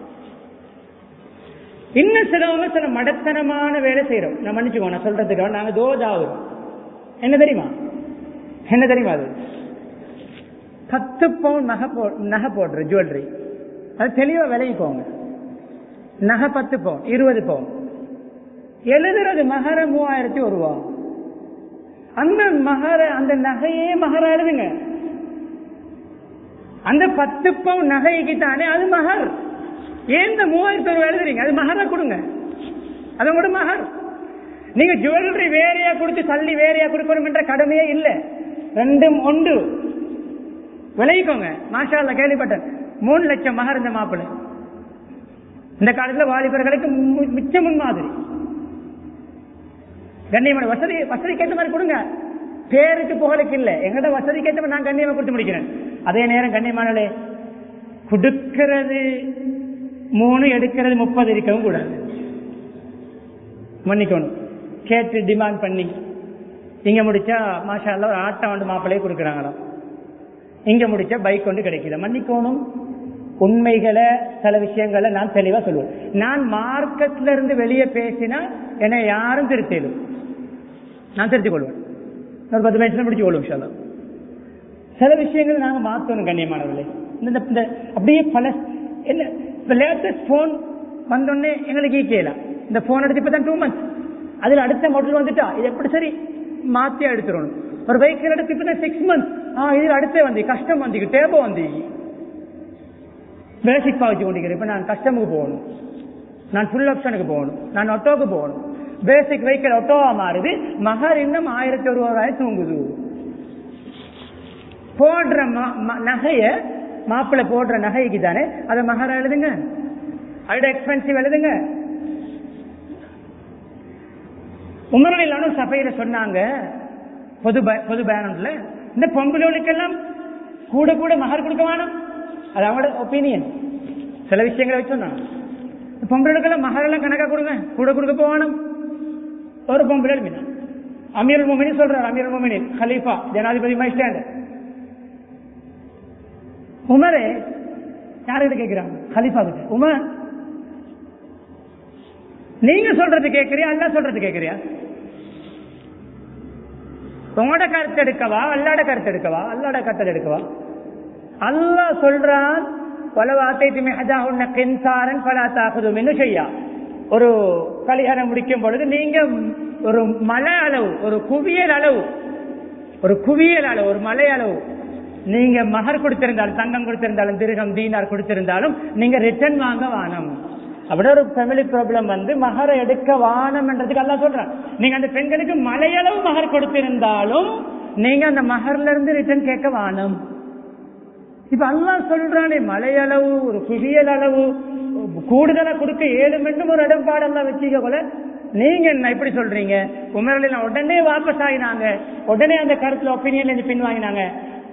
இன்னும் சிலவங்க சில மடத்தனமான வேலை செய்யறோம். நான் மன்னிச்சுக்கோ, நான் சொல்றதுக்கு நாங்க தோதாவோம். என்ன தெரியுமா என்ன தெரியுமா அது பத்து பவுன் நகை போ நகை போடுற ஜுவல்லரி, அது தெளிவா விளைவிக்கோங்க. நகை பத்து பவுன் இருபது பவுன் எழுதுறது மகர மூவாயிரத்தி ஒரு ரூபா. அந்த மகர அந்த நகையே மகர எழுதுங்க. அந்த பத்து பவுன் நகைக்கு தானே அது மகர். ஏன் இந்த மூவாயிரத்தி ரூபாய் எழுதுறீங்க? அது மகரா கொடுங்க, அது கூட மகர். நீங்க ஜுவல்லரி வேறையா கொடுத்து தள்ளி வேறையா கொடுக்கணும் என்ற கடமையே இல்லை. ரெண்டும் ஒன்று விளைவிக்கோங்க. மாஷா அல்லாஹ் கேள்விப்பட்டேன், மூணு லட்சம் மகர் இந்த மாப்பிள்ளை. இந்த காலத்துல வாலிபர்களுக்கு மிச்ச முன்மாதிரி. கண்ணியமான வசதி வசதிக்கு ஏற்ற மாதிரி கொடுங்க, பேருக்கு புகழுக்கு இல்லை. எங்கட வசதிக்கு ஏற்ற மாதிரி நான் கண்ணியமா கொடுத்து முடிக்கிறேன். அதே நேரம் கண்ணியமானே கொடுக்கிறது மூணு எடுக்கிறது முப்பது இருக்கவும் கூடாது. மன்னிக்கணும், கேட்டு டிமாண்ட் பண்ணி இங்க முடிச்சா மாஷா அல்லாஹ் ஒரு ஆட்டை வந்து மாப்பிள்ளையே கொடுக்குறாங்களா, இங்க முடிச்சா பைக் கொண்டு கிடைக்குது. மன்னிக்கணும், உண்மைகளை சில விஷயங்களை நான் தெளிவா சொல்லுவேன். நான் மார்க்கெட்ல இருந்து வெளியே பேசினா என்னை யாரும் திருத்திடும், நான் திருத்திக் கொள்வேன். ஒரு பத்து வயசுல முடிச்சு கொள்ளும். சில விஷயங்களை நாங்க மாற்றணும் கண்ணியமானவர்களே. இந்த அப்படியே பல என்ன லேட்டஸ்ட் போன் வந்தோடனே எங்களுக்கு ஈக்கலாம். இந்த போன் எடுத்து இப்பதான் டூ மந்த்ஸ், அதுல அடுத்த மாடல் வந்துட்டா இது எப்படி சரி மாத்தி எடுத்துடணும். ஒரு வெஹிக்கிள் எடுத்து இப்பதான் சிக்ஸ் மந்த்ஸ், ஆஹ் இதுல அடுத்த வந்து கஷ்டம் வந்து டேபோ வந்து பேசிக் பாவச்சு கொண்டிருக்கிறேன். இப்ப நான் கஸ்டமுக்கு போகணும், நான் ஃபுல் ஆப்ஷனுக்கு போகணும், நான் ஆட்டோக்கு போகணும். பேசிக் வெஹிக்கிள் ஆட்டோவா மாறுது, மகர் இன்னும் ஆயிரத்தி ஒரு ரூபாய் தூங்குது. போடுற நகைய மாப்பிள்ள போடுற நகைக்கு தானே அதை மகர எழுதுங்க, அதோட எக்ஸ்பென்சிவ் எழுதுங்க. உமரிலான சபையில சொன்னாங்க பொது பொது பேனர்ல, இந்த பொம்பளைகளுக்கெல்லாம் கூட கூட மகர் கொடுக்க வேணும், அது அவங்களோட ஒப்பீனியன். சில விஷயங்களை வச்சு சொன்னாங்க பொம்பளைகளுக்கெல்லாம் மகரெல்லாம் கணக்கா கொடுங்க, கூட கொடுக்க போவானும். ஒரு பொம்பளை அமீர் மோமினி சொல்றாரு, அமீர் மோமினி கலீஃபா ஜனாதிபதி மைஸ்டாண்ட் உமரே யாருக்கிட்ட கேட்கிறாங்க, கலீஃபா கிட்ட. உமர் நீங்க சொல்றது கேட்கறியா அல்லாஹ் சொல்றது கேட்கறியா? உங்களோட கருத்து எடுக்கவா அல்லாட கருத்து எடுக்கவா? அல்லாட கருத்து எடுக்கவா? அல்லாஹ் சொல்றான் ஒரு கல்யாணம் முடிக்கும் பொழுது நீங்க ஒரு மலை அளவு, ஒரு குவியல் அளவு, ஒரு குவியல் அளவு, ஒரு மலை அளவு நீங்க மகர் கொடுத்திருந்தாலும், தங்கம் கொடுத்திருந்தாலும், திருகம் தீனார் கொடுத்திருந்தாலும் நீங்க ரிட்டர்ன் வாங்க வானம். அப்படி ஒரு ஃபேமிலி ப்ராப்ளம் வந்து மகரை எடுக்க வானம் என்றதுக்கு அல்லாஹ் சொல்றான். நீங்க அந்த பெண்களுக்கு மலையளவு மகர் கொடுத்திருந்தாலும் நீங்க அந்த மகர்ல இருந்து ரிட்டர்ன் கேட்க வானம். இப்ப அல்லாஹ் சொல்றானே மலையளவு, ஒரு குவியல் அளவு கூடுதலா கொடுக்க ஏழும் என்றும் ஒரு இடம்பாடு எல்லாம் வச்சுக்க போல. நீங்க என்ன இப்படி சொல்றீங்க? உமரில் உடனே வாபஸ் ஆகினாங்க, உடனே அந்த கருத்துல ஒப்பீனியன் பின் வாங்கினாங்க.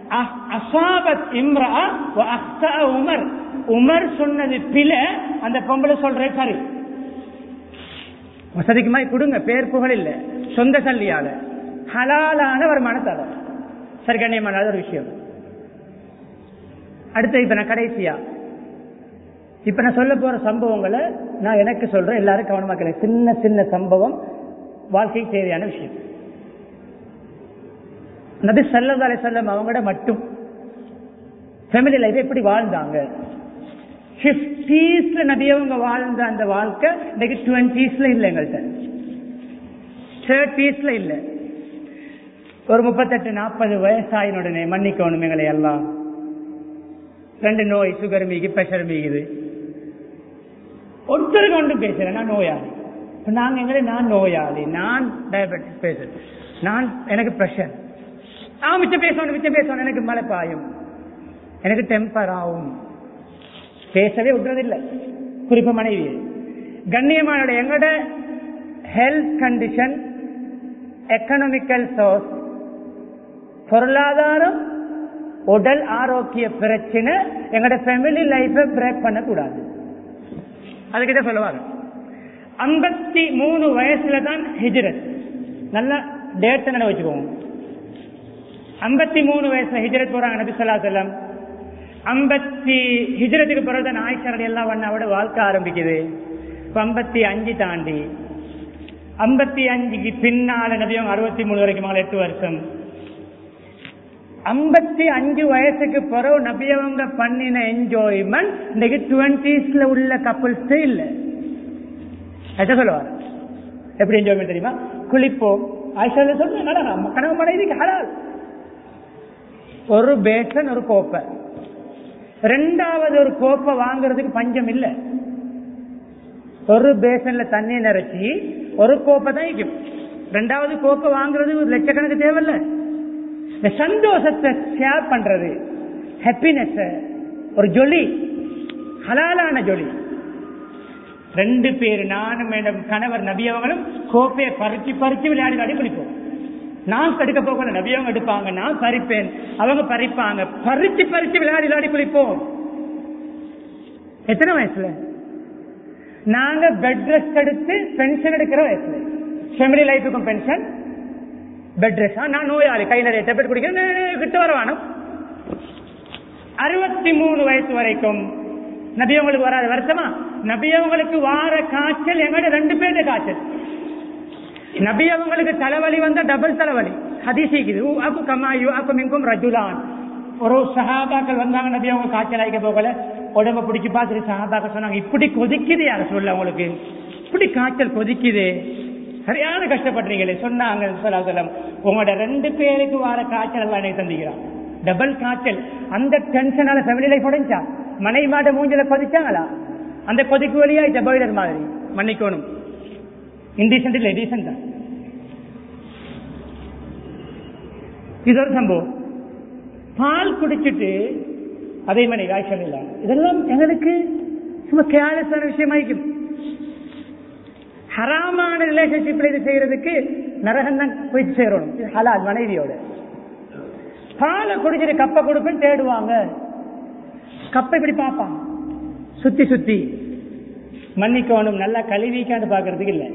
உமர் உமர் சொன்னது பில, அந்த பொம்பளை சொல்ற சரி, வசதிக்கு மாதிரி கொடுங்க, பேர் புகழ் இல்ல, சொந்த சல்லியால ஹலாலான வருமானத்தால. சரி கண்ணியமான ஒரு விஷயம். அடுத்து இப்ப நான் கடைசியா இப்ப நான் சொல்ல போற சம்பவங்களை நான் எனக்கு சொல்றேன், எல்லாரும் கவனமா கேளுங்க. சின்ன சின்ன சம்பவம், வாழ்க்கைக்கு தேவையான விஷயம். நபி ஸல்லல்லாஹு அலைஹி வஸல்லம் அவங்களோட மட்டும் ஃபேமிலி லைஃப் எப்படி வாழ்ந்தாங்க. பிப்டீஸ்ல நபி அவங்க வாழ்ந்த அந்த வாழ்க்கை இன்னைக்கு டுவெண்ட்டீஸ்ல இல்ல, எங்கள்கிட்ட தேர்ட்டீஸ்ல இல்ல. ஒரு முப்பத்தெட்டு நாற்பது வயசாயினுடனே மன்னிக்கணும் எங்களை எல்லாம், ரெண்டு நோய், சுகர் மீகி பிரஷர் மீகுது, ஒருத்தருக்கு ஒன்றும் பேசுறேன், நான் நோயாளி. நாங்க எங்களை நான் நோயாளி, நான் டயபெட்டிஸ் பேசுறேன், நான் எனக்கு பிரஷர், நான் மிச்சம் பேசணும் மிச்சம் பேசணும், எனக்கு மழை பாயும், எனக்கு டெம்பர் ஆகும், பேசவே விடுறதில்லை, குறிப்பா மனைவி. கண்ணியமான எங்களோட ஹெல்த் கண்டிஷன், எக்கனாமிக்கல் சோர்ஸ், பொருளாதாரம், உடல் ஆரோக்கிய பிரச்சனை எங்களோட ஃபேமிலி லைஃபை பிரேக் பண்ணக்கூடாது. அதுக்கிட்ட சொல்லுவாங்க. ஐம்பத்தி மூணு வயசுல தான் ஹிஜ்ரத், நல்ல டேட் என்ன வச்சுக்கோங்க. ஐம்பத்தி மூணு வயசுல ஹிஜ்ரத் போறாங்க நபி ஸல்லல்லாஹு அலைஹி வஸல்லம். ஐம்பத்தி ஹிஜ்ரத்துக்கு பிறகு தான் ஆயிஷா ரலியல்லாஹு அன்ஹாவோட வாழ்க்கை ஆரம்பிக்குது. ஐம்பத்தி அஞ்சு தாண்டி ஐம்பத்தி அஞ்சுக்கு பின்னால நபி அவங்க அறுபத்தி மூணு வரைக்கும் எட்டு வருஷம். ஐம்பத்தி அஞ்சு வயசுக்கு பிறகு நபி அவங்க பண்ணின என்ஜாய்மெண்ட் இன்னைக்கு டுவெண்ட்டீஸ்ல உள்ள கப்பல்ஸ் இல்ல. சொல்லுவார் எப்படி என்ஜாய்மெண்ட் தெரியுமா? குளிப்போம், ஆயிஷா சொல்லுங்க கனவு மனைவிக்கு ஹலால், ஒரு பேசன் ஒரு கோப்பை, ரெண்டாவது ஒரு கோப்பை வாங்குறதுக்கு பஞ்சம் இல்ல. ஒரு பேசன்ல தண்ணி நிறைச்சி ஒரு கோப்பை தான் இருக்கும், ரெண்டாவது கோப்பை வாங்குறது ஒரு லட்சக்கணக்கு தேவையில்ல. இந்த சந்தோஷத்தை ஷேர் பண்றது, ஹாப்பினஸ், ஒரு ஜொலி, ஹலாலான ஜொலி. ரெண்டு பேர் நானும் மேடம் கணவர் நபியவங்களும் கோப்பையை பறிச்சு பறிச்சு விளையாடி விளையாடி பிடிப்போம். நான் கடுக்க போக நபியவங்க எடுப்பாங்க, நான் பறிப்பேன், அவங்க பறிப்பாங்க, பறிச்சு பறிச்சு விளையாடி விளையாடி குளிப்போம். எத்தனை வயசுல? நாங்க பெட் ரெஸ்ட் எடுத்து பென்ஷன் எடுக்கிற வயசுல. ஃபேமிலி லைஃபுக்கும் பென்ஷன், பெட் ரெஸ்ட். நான் நோயாளி, கை நிறைய டேப்லெட் குடிக்கிறேன், கிட்ட வர வேணும். அறுபத்தி மூணு வயசு வரைக்கும் நபியவங்களுக்கு வராத வருஷமா? நபியவங்களுக்கு வார காய்ச்சல் எங்களோட ரெண்டு பேருடைய காய்ச்சல். நபியவங்களுக்கு தலைவலி வந்தா டபுள் தலைவலி. ஹதீஸிக்குது ரஜுலான். ஒரு சஹாபாக்கள் வந்தாங்க, நபியவங்க காய்ச்சல் ஆகிக்க போகல, உடம்ப பிடிச்சி பார்த்துட்டு சஹாபாக்கள் சொன்னாங்க, இப்படி கொதிக்குது யார சொல்ல உங்களுக்கு, இப்படி காய்ச்சல் கொதிக்குது, சரியான கஷ்டப்படுறீங்களே. சொன்னாங்க உங்களோட ரெண்டு பேருக்கு வார காய்ச்சல் எல்லாம் எனக்கு தந்திக்கிறான், டபுள் காய்ச்சல். அந்த டென்ஷனால ஃபேமிலி லைஃப் உடைஞ்சா, மனைவி மாட்ட மூஞ்சில கொதிச்சாங்களா, அந்த கொதிக்கு வழியா பாய்லர் மாதிரி. மன்னிக்கணும், இன்டீசென்ட் இல்லை, டீசென்ட் தான். இது ஒரு சம்பவம். பால் குடிச்சிட்டு அதே மாதிரி காய்ச்சல் இல்லை. இதெல்லாம் எங்களுக்கு சும்மா கேலஸான விஷயமாய்க்கும். ஹராமான ரிலேஷன்ஷிப்ல இது செய்யறதுக்கு நரகம் தான் போய் சேரணும். ஹலால் மனைவியோட. பாலை குடிச்சிட்டு கப்பை கொடுப்பேன் தேடுவாங்க, கப்பை இப்படி பார்ப்பான் சுத்தி சுத்தி. மன்னிக்கணும், நல்லா கழுவிக்கான்னு பாக்குறதுக்கு இல்லை.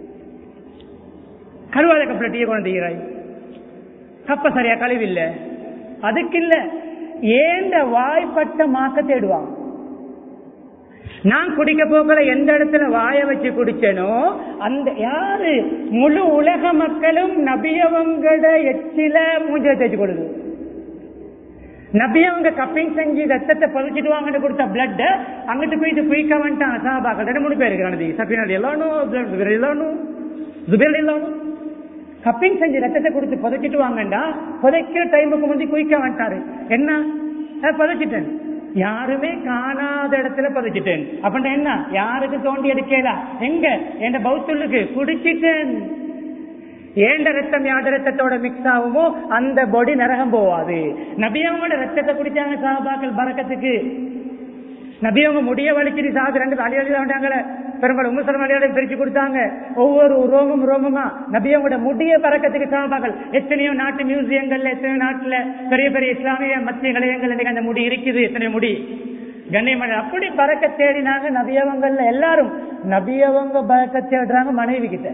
கழுவாத கப்பல டீ கொண்டாய், கப்ப சரியா கழுவில்லை, அதுக்கு இல்ல, ஏண்ட வாய்ப்பட்ட மாக்க தேடுவாங்க. நான் குடிக்க போக்கல எந்த இடத்துல வாய வச்சு குடிச்சனோ அந்த யாரு முழு உலக மக்களும் நபியவங்கட எச்சில மூஞ்ச தேய்ச்சி கொடுது. நபியவங்க கப்பிங் செஞ்சு ரத்தத்தை பதிச்சுட்டு வாங்கிட்டு கொடுத்த பிளட் அங்கிட்டு போயிட்டு குயிக்க வந்துட்டான். சாபாக்கள் ரெண்டு மூணு பேர் இருக்கிறானது, சஃபினால் எல்லானும் ஜுபேர் எல்லானும் கப்பிங் செஞ்சு ரத்தத்தை கொடுத்து புதைச்சிட்டு வாங்கண்டா, புதைக்கிற டைமுக்கு முந்தி குயிக்க வந்துட்டாரு. என்ன புதைச்சிட்டேன், யாருமே காணாத இடத்துல புதைச்சிட்டேன். அப்படின்னா என்ன, யாருக்கு தோண்டி எடுக்கல, எங்க என் பௌத்துள்ளுக்கு குடிச்சிட்டேன். ஏண்ட ரத்தம் யாத ரத்தத்தோட மிக்ஸ் ஆகுமோ அந்த பொடி நரகம் போவாது. நபியவங்களோட ரத்தத்தை குடிச்சாங்க சஹாபாக்கள் பரக்கத்துக்கு. நபியவங்க முடிய வலிக்கிட்டு சாது ரெண்டு அடி அடி வந்தாங்களே, பெரும்பாலும் உம்மு அடியோட பிரிச்சு கொடுத்தாங்க. ஒவ்வொரு ரோமம் ரோமமா நபியவங்களோட முடிய பறக்கத்துக்கு சஹாபாக்கள். எத்தனையோ நாட்டு மியூசியங்கள்ல, எத்தனையோ நாட்டுல பெரிய பெரிய இஸ்லாமிய மத்திய நிலையங்கள் இன்னைக்கு அந்த முடி இருக்குது. எத்தனை முடி கண்ணியமான அப்படி பறக்க தேடினாங்க நபியவங்கள்ல எல்லாரும். நபியவங்க பறக்க தேடுறாங்க மனைவி கிட்ட.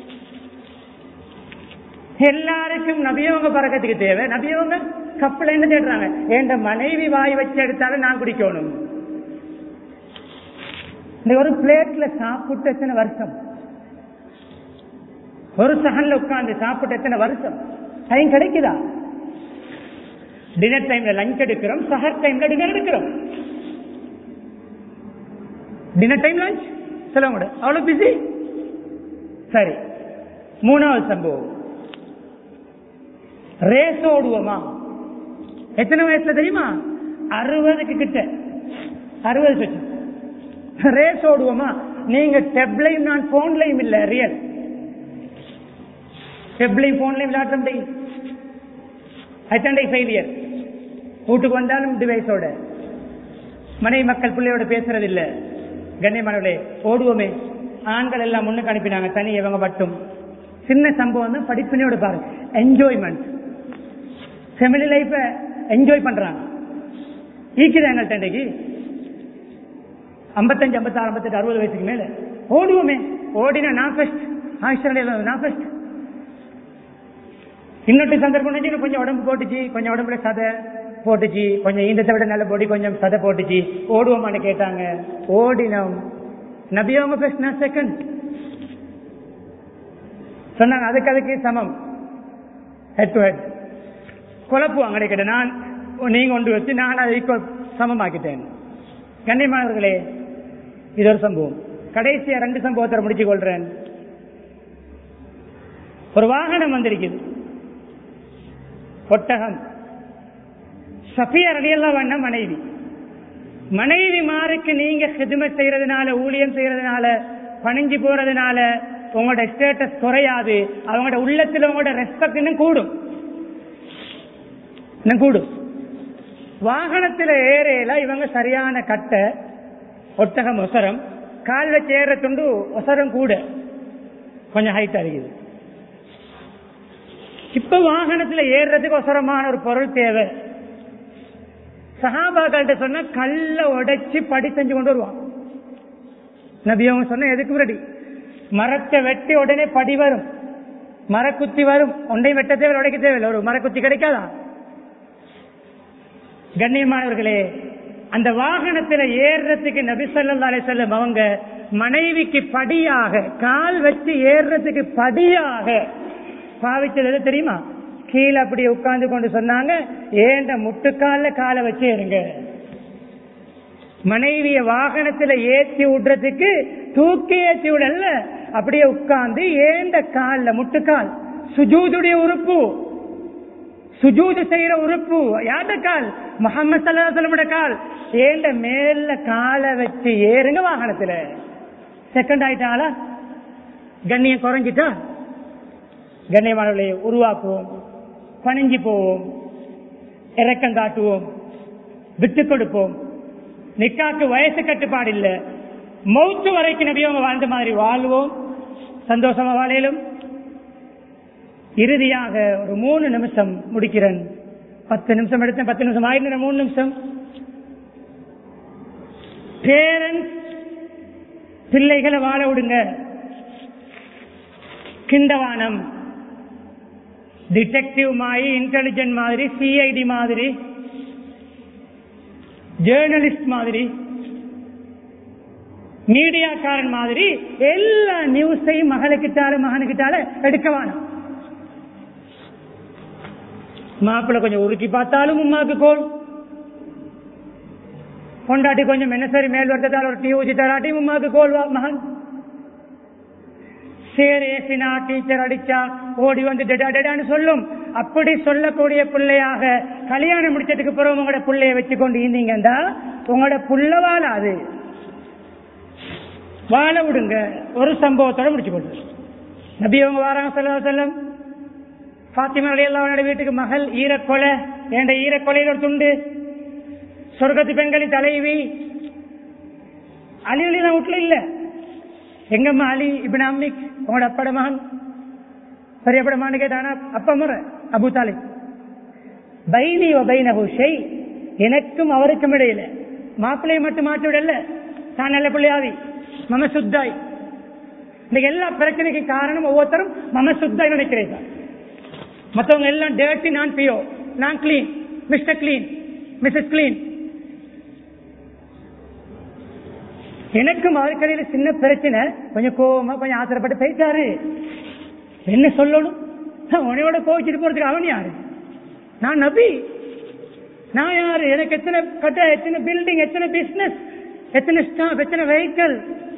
எல்லாருக்கும் நபியவங்க பறக்கத்துக்கு தேவை. நபியவங்க கப்பல என்ன தேடுறாங்க, என் மனைவி வாய் வச்சு எடுத்தாலும் நான் குடிக்கணும். ஒரு பிளேட்ல சாப்பிட்டு எத்தனை வருஷம், ஒரு சகன்ல உட்கார்ந்து சாப்பிட்டு எத்தனை வருஷம். டைம் கிடைக்குதா? டின்னர் டைம்ல லஞ்ச் எடுக்கிறோம், சஹர் டைம்ல டின்னர் எடுக்கிறோம். டின்னர் டைம் லஞ்ச் சொல்ல கூட அவ்வளவு பிஸி. சரி, மூணாவது சம்பவம், ரேஸ் ஓடுவோமா? எத்தனை வயசுல தெரியுமா? அறுபதுக்கு கிட்ட, அறுபது வச்சு ரேஸ் ஓடுவோமா? நீங்க டெப்லையும் நான் போன்லையும் இல்ல, ரியல் டெப்லையும் போன்லையும் விளையாட முடியும். அச்சண்டை ஃபெயிலியர். வீட்டுக்கு வந்தாலும் டிவைஸோட, மனைவி மக்கள் பிள்ளையோட பேசுறது இல்ல. கண்ணியமானவர்களே, ஓடுவோமே. ஆண்கள் எல்லாம் முன்னுக்கு அனுப்பினாங்க, தனி இவங்க மட்டும். சின்ன சம்பவம் தான், படிப்பினையோட பாருங்க. என்ஜாய்மெண்ட், ஃபேமிலி லைஃப என்ஜாய் பண்றாங்க. ஈக்குது எங்கள்கிட்ட இன்றைக்கு ஐம்பத்தஞ்சு ஐம்பத்தாறு ஐம்பத்தெட்டு அறுபது வயசுக்கு மேல ஓடுவோமே. ஓடினா நான் ஃபர்ஸ்ட், ஆக்சிடென்ட் நான் ஃபர்ஸ்ட். இன்னொரு சந்தர்ப்பம் கொஞ்சம் உடம்பு போட்டுச்சு, கொஞ்சம் உடம்புல சதை போட்டுச்சு, கொஞ்சம் ஈந்தத்தை விட நல்ல பொடி கொஞ்சம் சதை போட்டுச்சு, ஓடுவோமான்னு கேட்டாங்க. ஓடினோம். நபியவங்க ஃபர்ஸ்ட், நான் செகண்ட் சொன்னாங்க. அதுக்கு அதுக்கு சமம், ஹெட் டு ஹெட் குழப்புவாங்க. கேட்ட நான் நீங்க கொண்டு வச்சு நான் அதை சமமாக்கிட்டேன். கண்ணியமானவர்களே, இது ஒரு சம்பவம். கடைசியா ரெண்டு சம்பவத்தை முடிச்சு கொள்றேன். ஒரு வாகனம் வந்திருக்குது, ஒட்டகம். சஃபியா ரலியல்லாஹு அன்ஹா மனைவி. மனைவி மாருக்கு நீங்க ஹிதுமத் செய்யறதுனால, ஊழியம் செய்யறதுனால, பணிஞ்சு போறதுனால உங்களோட ஸ்டேட்டஸ் குறையாது. அவங்களோட உள்ளத்துல உங்களோட ரெஸ்பெக்ட் இன்னும் கூடும், இன்னும் கூடும். வாகனத்தில் ஏறையில இவங்க சரியான கட்டை, ஒட்டகம் ஒசரம் கால் வச்சு ஏற துண்டு ஒசரம் கூட கொஞ்சம் ஹைட் அறியுது. இப்ப வாகனத்துல ஏறுறதுக்கு ஒசரமான ஒரு பொருள் தேவை. சஹாபாக்கள்கிட்ட சொன்ன கல்ல உடைச்சு படி செஞ்சு கொண்டு வருவாங்க. நபி அவங்க சொன்ன எதுக்கு ரெடி, மரத்தை வெட்டி உடனே படி வரும், மரக்குத்தி வரும், ஒன்றையும் வெட்ட தேவை உடைக்க தேவையில்லை, ஒரு மரக்குத்தி கிடைக்காதா? கண்ணியமானவர்களே, அந்த வாகனத்துல ஏறுறதுக்கு நபி ஸல்லல்லாஹு அலைஹி வஸல்லம் அவங்க மனைவிக்கு படியாக கால் வச்சு ஏறுறதுக்கு படியாக பாவிச்சது எது தெரியுமா? கீழே அப்படியே உட்கார்ந்து கொண்டு சொன்னாங்க, ஏண்ட முட்டுக்கால காலை வச்சு ஏறுங்க. மனைவிய வாகனத்துல ஏற்றி விடுறதுக்கு தூக்கி ஏற்றி விடல, அப்படியே உட்கார்ந்து ஏண்ட கால முட்டுக்கால் சுஜூதுடைய உறுப்பு, சுஜூது செய்யற உறுப்பு யார்ட கால்? முஹம்மது ஸல்லல்லாஹு அலைஹி வஸல்லம் கால். ஏண்ட மேல காலை வச்சு ஏறுங்க வாகனத்துல. செகண்ட் ஆயிட்டாளா? கண்ணியம் குறைஞ்சிட்டா? கண்ணியமானவர்களை உருவாக்குவோம், பணிஞ்சு போவோம், இறக்கம் காட்டுவோம், விட்டு கொடுப்போம். நிக்காக்கு வயசு கட்டுப்பாடு இல்லை, மௌத்து வரைக்கும் நபி அவங்க வாழ்ந்த மாதிரி வாழ்வோம், சந்தோஷமா வாழையிலும். இறுதியாக ஒரு மூணு நிமிஷம் முடிக்கிறேன். பத்து நிமிஷம் எடுத்தேன், பத்து நிமிஷம் ஆயிரம், மூணு நிமிஷம். பேரண்ட்ஸ் பிள்ளைகளை வாழ விடுங்க. கிண்டவானம் டிடெக்டிவ் மாதிரி, இன்டெலிஜென்ட் மாதிரி, சிஐடி மாதிரி, ஜேர்னலிஸ்ட் மாதிரி, மீடியாக்காரன் மாதிரி எல்லா நியூஸையும் மகளுக்கிட்டாலும் மகனுக்கிட்டாலும் எடுக்கவானம். மாப்பிள்ள கொஞ்சம் உருக்கி பார்த்தாலும் உமாக்கு கோல், கொண்டாட்டி கொஞ்சம் என்ன சரி மேல் வருத்தால் ஒரு டீ ஊசி தராட்டி உமாக்கு கோல் மகன். சேர் ஏசினா டீச்சர் அடிச்சா ஓடி வந்து டெடா டெடான்னு சொல்லும். அப்படி சொல்லக்கூடிய பிள்ளையாக கல்யாணம் முடிச்சதுக்கு பிறகு உங்களோட பிள்ளைய வச்சு கொண்டு இருந்தீங்கன்னா உங்களோட புள்ள வாழாது. வாழ விடுங்க. ஒரு சம்பவத்தோட முடிச்சு கொண்டு நபி அவங்க வாராங்க ஸல்லல்லாஹு அலைஹி வஸல்லம். ஃபாத்திமா ரலியல்லாஹு வீட்டுக்கு மகள் ஈரக்கொலை, என்ற ஈரக்கொலையில் ஒரு துண்டு. சொர்க்கத்து பெண்களின் தலைவி அலி அலி வீட்டுல இல்ல. எங்கம்மா அலி இப்னு அம்மிக், உங்களோட அப்பட மகன், பெரியப்பட மகன் கேட்டானா அப்பா முறை அபூ தாலிப். பைனி வ பைனஹு ஷை, எனக்கும் அவருக்கும் இடையில மாப்பிள்ளையை மட்டும் மாற்றி விடல, தான் நல்ல பிள்ளையாவி மம சுத்தாய். இந்த எல்லா பிரச்சனைக்கு காரணம் ஒவ்வொருத்தரும் மம சுத்தாய் நினைக்கிறேன். மற்றவங்க எல்லாம் டேர்ட்டி, நான் பியோ, நான் clean, mister clean, Mrs clean. எனக்கும் அவருக்கடையில சின்ன பிரச்சனை, கொஞ்சம் கோவமா கொஞ்சம் ஆத்திரப்பட்டு போயிட்டாரு. என்ன சொல்லணும்? உனையோட கோவிச்சுட்டு போறதுக்கு அவன் யாரு? நான் நபி, நான் யாரு? எனக்கு எத்தனை கட்ட, எத்தனை பில்டிங், எத்தனை பிசினஸ், எத்தனை ஸ்டாஃப், எத்தனை வெஹிக்கிள்,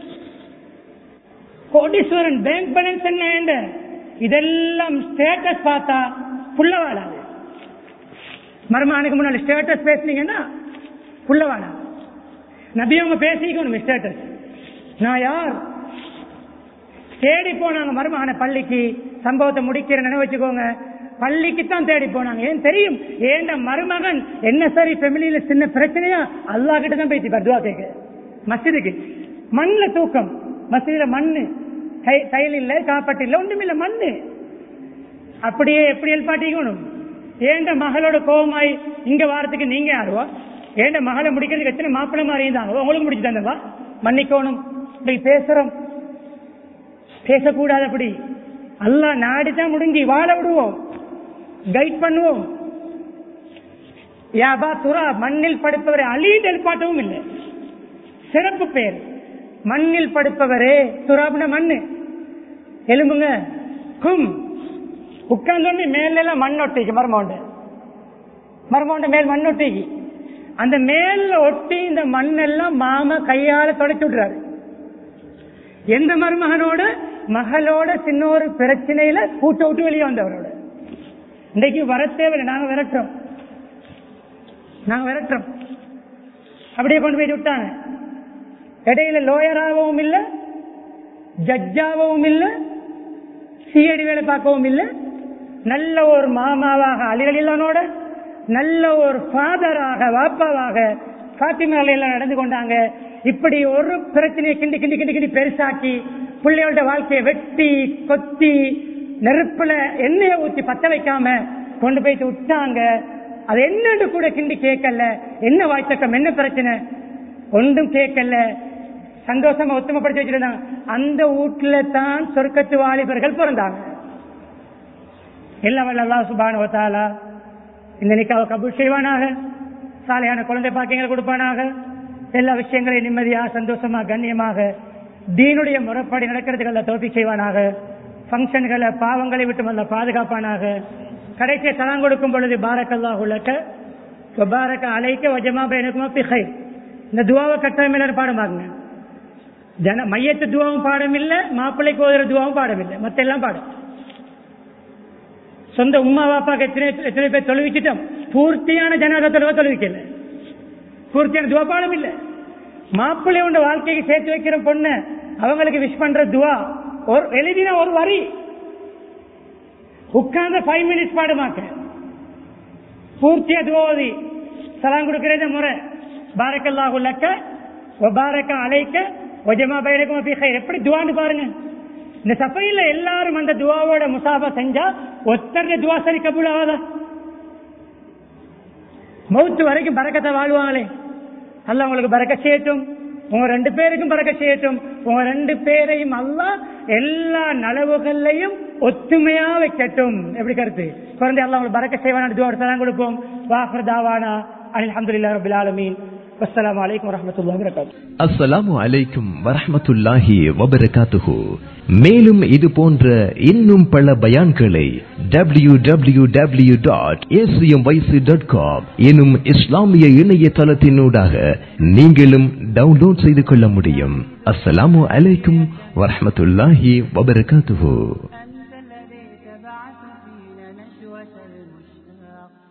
கோடீஸ்வரன், பேங்க் பேலன்ஸ் என்ன, இதெல்லாம் ஸ்டேட்டஸ் பார்த்தா புள்ளவாளாது. மருமானுக்கு முன்னாடி ஸ்டேட்டஸ் பேசுனீங்கன்னா புள்ளவாளாது. நபி அவங்க பேசிக்கணும் ஸ்டேட்டஸ். நான் யார்? தேடி போனாங்க மருமான பள்ளிக்கு. சம்பவத்தை முடிக்கிறேன்னு வச்சுக்கோங்க, பள்ளிக்குத்தான் தேடி போனாங்க. ஏன் தெரியும்? ஏண்ட மருமகன் என்ன சரி ஃபேமிலியில சின்ன பிரச்சனையா அல்லாஹ் கிட்ட தான் பேசி பர்துவா கேட்க. மஸ்ஜிதுக்கு மண்ணுல தூக்கம், மஸ்ஜிதுல மண்ணு, தையல் இல்ல, காப்பட்டு இல்ல, ஒன்றும் இல்ல, மண்ணு. அப்படியே எப்படி எழுப்பாட்டிக்கணும்? ஏண்ட மகளோட கோபமாய் இங்க வாரத்துக்கு நீங்க யாருவா? ஏண்ட மகளை முடிக்கிறதுக்கு எத்தனை மாப்பிள்ள மாதிரி இருந்தாங்க, உங்களுக்கு முடிச்சு தந்தவா? மன்னிக்கணும், இப்படி பேசுறோம், பேசக்கூடாது. அப்படி அல்லாஹ் நாடிதான் முடிஞ்சு வாழ விடுவோம், கைட் பண்ணுவோம். யாபா துரா, மண்ணில் படுப்பவரை அழிந்து எழுப்பாட்டவும் இல்லை. சிறப்பு பேர் மண்ணில் படுப்பவரே. துராப்ன மண்ணு, எலும்புங்க கும் உட்கார்ந்து மேல எல்லாம் மண் ஒட்டிக்கு, மரமௌண்ட மரமௌண்ட மேல் மண் ஒட்டிக்கு. அந்த மேல ஒட்டி இந்த மண்ணெல்லாம் மாமா கையால தொடச்சு விடுறாரு. எந்த மருமகனோட மகளோட சின்ன ஒரு பிரச்சனையில கூட்ட விட்டு வெளியே வந்தவரோட. இன்றைக்கு வர தேவையில்லை, நாங்க விரட்டுறோம், நாங்க விரட்டுறோம். அப்படியே கொண்டு போய் விட்டாங்க. இடையில லோயராகவும் இல்ல, ஜட்ஜாகவும் இல்ல, சிஐடி வேலை பார்க்கவும் இல்ல. நல்ல ஒரு மாமாவாக அலிரலிலானோட, நல்ல ஒரு ஃபாதராக வாப்பாவாக ஃபாத்திமா எல்லாம் நடந்து கொண்டாங்க. இப்படி ஒரு பிரச்சனையை கிண்டி கிண்டி கிண்டி கிண்டி பெருசாக்கி பிள்ளையோட வாழ்க்கையை வெட்டி கொத்தி நெருப்புல எண்ணெயை ஊத்தி பத்த வைக்காம கொண்டு போயிட்டு விட்டாங்க. அது என்னன்னு கூட கிண்டி கேட்கல. என்ன வாய்த்தக்கம், என்ன பிரச்சனை ஒன்றும் கேட்கல. சந்தோஷமா ஒத்துமைப்படுத்தி வச்சிருந்தாங்க. அந்த வீட்டுல தான் சொர்க்கத்து வாலிபர்கள் பிறந்தாங்க. எல்லாம் வல்ல அல்லாஹ் சுப்ஹானஹு வ தஆலா இந்த நிக்காவை கபூல் செய்வானாக. சாலையான குழந்தை பாக்கியங்களை கொடுப்பானாக. எல்லா விஷயங்களையும் நிம்மதியாக சந்தோஷமா கண்ணியமாக தீனுடைய முறைப்படி நடக்கிறதுக்கு அல்ல தௌஃபீக் செய்வானாக. ஃபங்க்ஷன்களை பாவங்களை விட்டு அல்ல பாதுகாப்பானாக. கடைசியை சலாம் கொடுக்கும் பொழுது பாரக்கல்லாஹு லக வ பாரக அலைக வ ஜமா பைனகுமா ஃபி கைர். இந்த துஆவை கட்டாயம் எல்லாரும் பாடமாகுங்க. ஜன மையத்து துஆவும் பாடம் இல்லை, மாப்பிள்ளைக்கு ஓதுற துஆவும் பாடம் இல்லை, மத்த எல்லாம் பாடம். சொந்த உம்மா வாப்பாக்கு எத்தனை எத்தனை பேர் தொழுவிச்சிட்டோம். பூர்த்தியான ஜனாதா தொழுவ தொழுவிக்கல, பூர்த்தியான துவா பாடம் இல்லை. மாப்பிள்ளை உண்ட வாழ்க்கைக்கு சேர்த்து வைக்கிற பொண்ணு அவங்களுக்கு விஷ் பண்ற துவா ஒரு எழுதின ஒரு வரி உட்கார்ந்த ஃபைவ் மினிட்ஸ் பாடுமாக்க பூர்த்தியா துவாதி சலாம் கொடுக்கிற முறை பாரக்கல்லாஹு லக்க வ பாரக அலைக்க வ ஜமா பைனகுமா ஃபீ கைர். எப்படி துவான்னு பாருங்க. இந்த சஃபையில எல்லாரும் அந்த துவாவோட முசாபா செஞ்சா ஒத்தர துவா சரி கபூல் ஆகாதா? மௌத்து வரைக்கும் பரக்கத்தை வாழ்வாங்களே. அல்லாஹ் உங்களுக்கு பரக்கத் செய்யட்டும், உங்க ரெண்டு பேருக்கும் பரக்கத் செய்யட்டும். உங்க ரெண்டு பேரையும் அல்லாஹ் எல்லா நலவுகள்லையும் ஒத்துமையா வைக்கட்டும். எப்படி கருத்து குழந்தை அல்லாஹ் உங்களுக்கு பரக்கத் செய்வான துவா சலாம் கொடுப்போம். வாஹிர் தாவானா அல்ஹம்துலில்லாஹி ரப்பில் ஆலமீன். அஸ்ஸலாமு அலைக்கும் வரஹ்மத்துல்லாஹி வபரகாத்துஹு. அஸ்ஸலாமு அலைக்கும் வரஹ்மத்துல்லாஹி வபரகாத்துஹு. மேலும் இது போன்ற இன்னும் பல பயான்களை W W W dot A C M Y C dot com எனும் இஸ்லாமிய இணையதளத்தினூடாக நீங்களும் டவுன்லோட் செய்து கொள்ள முடியும். அஸ்ஸலாமு அலைக்கும் வரஹ்மத்துல்லாஹி வபரகாத்துஹு.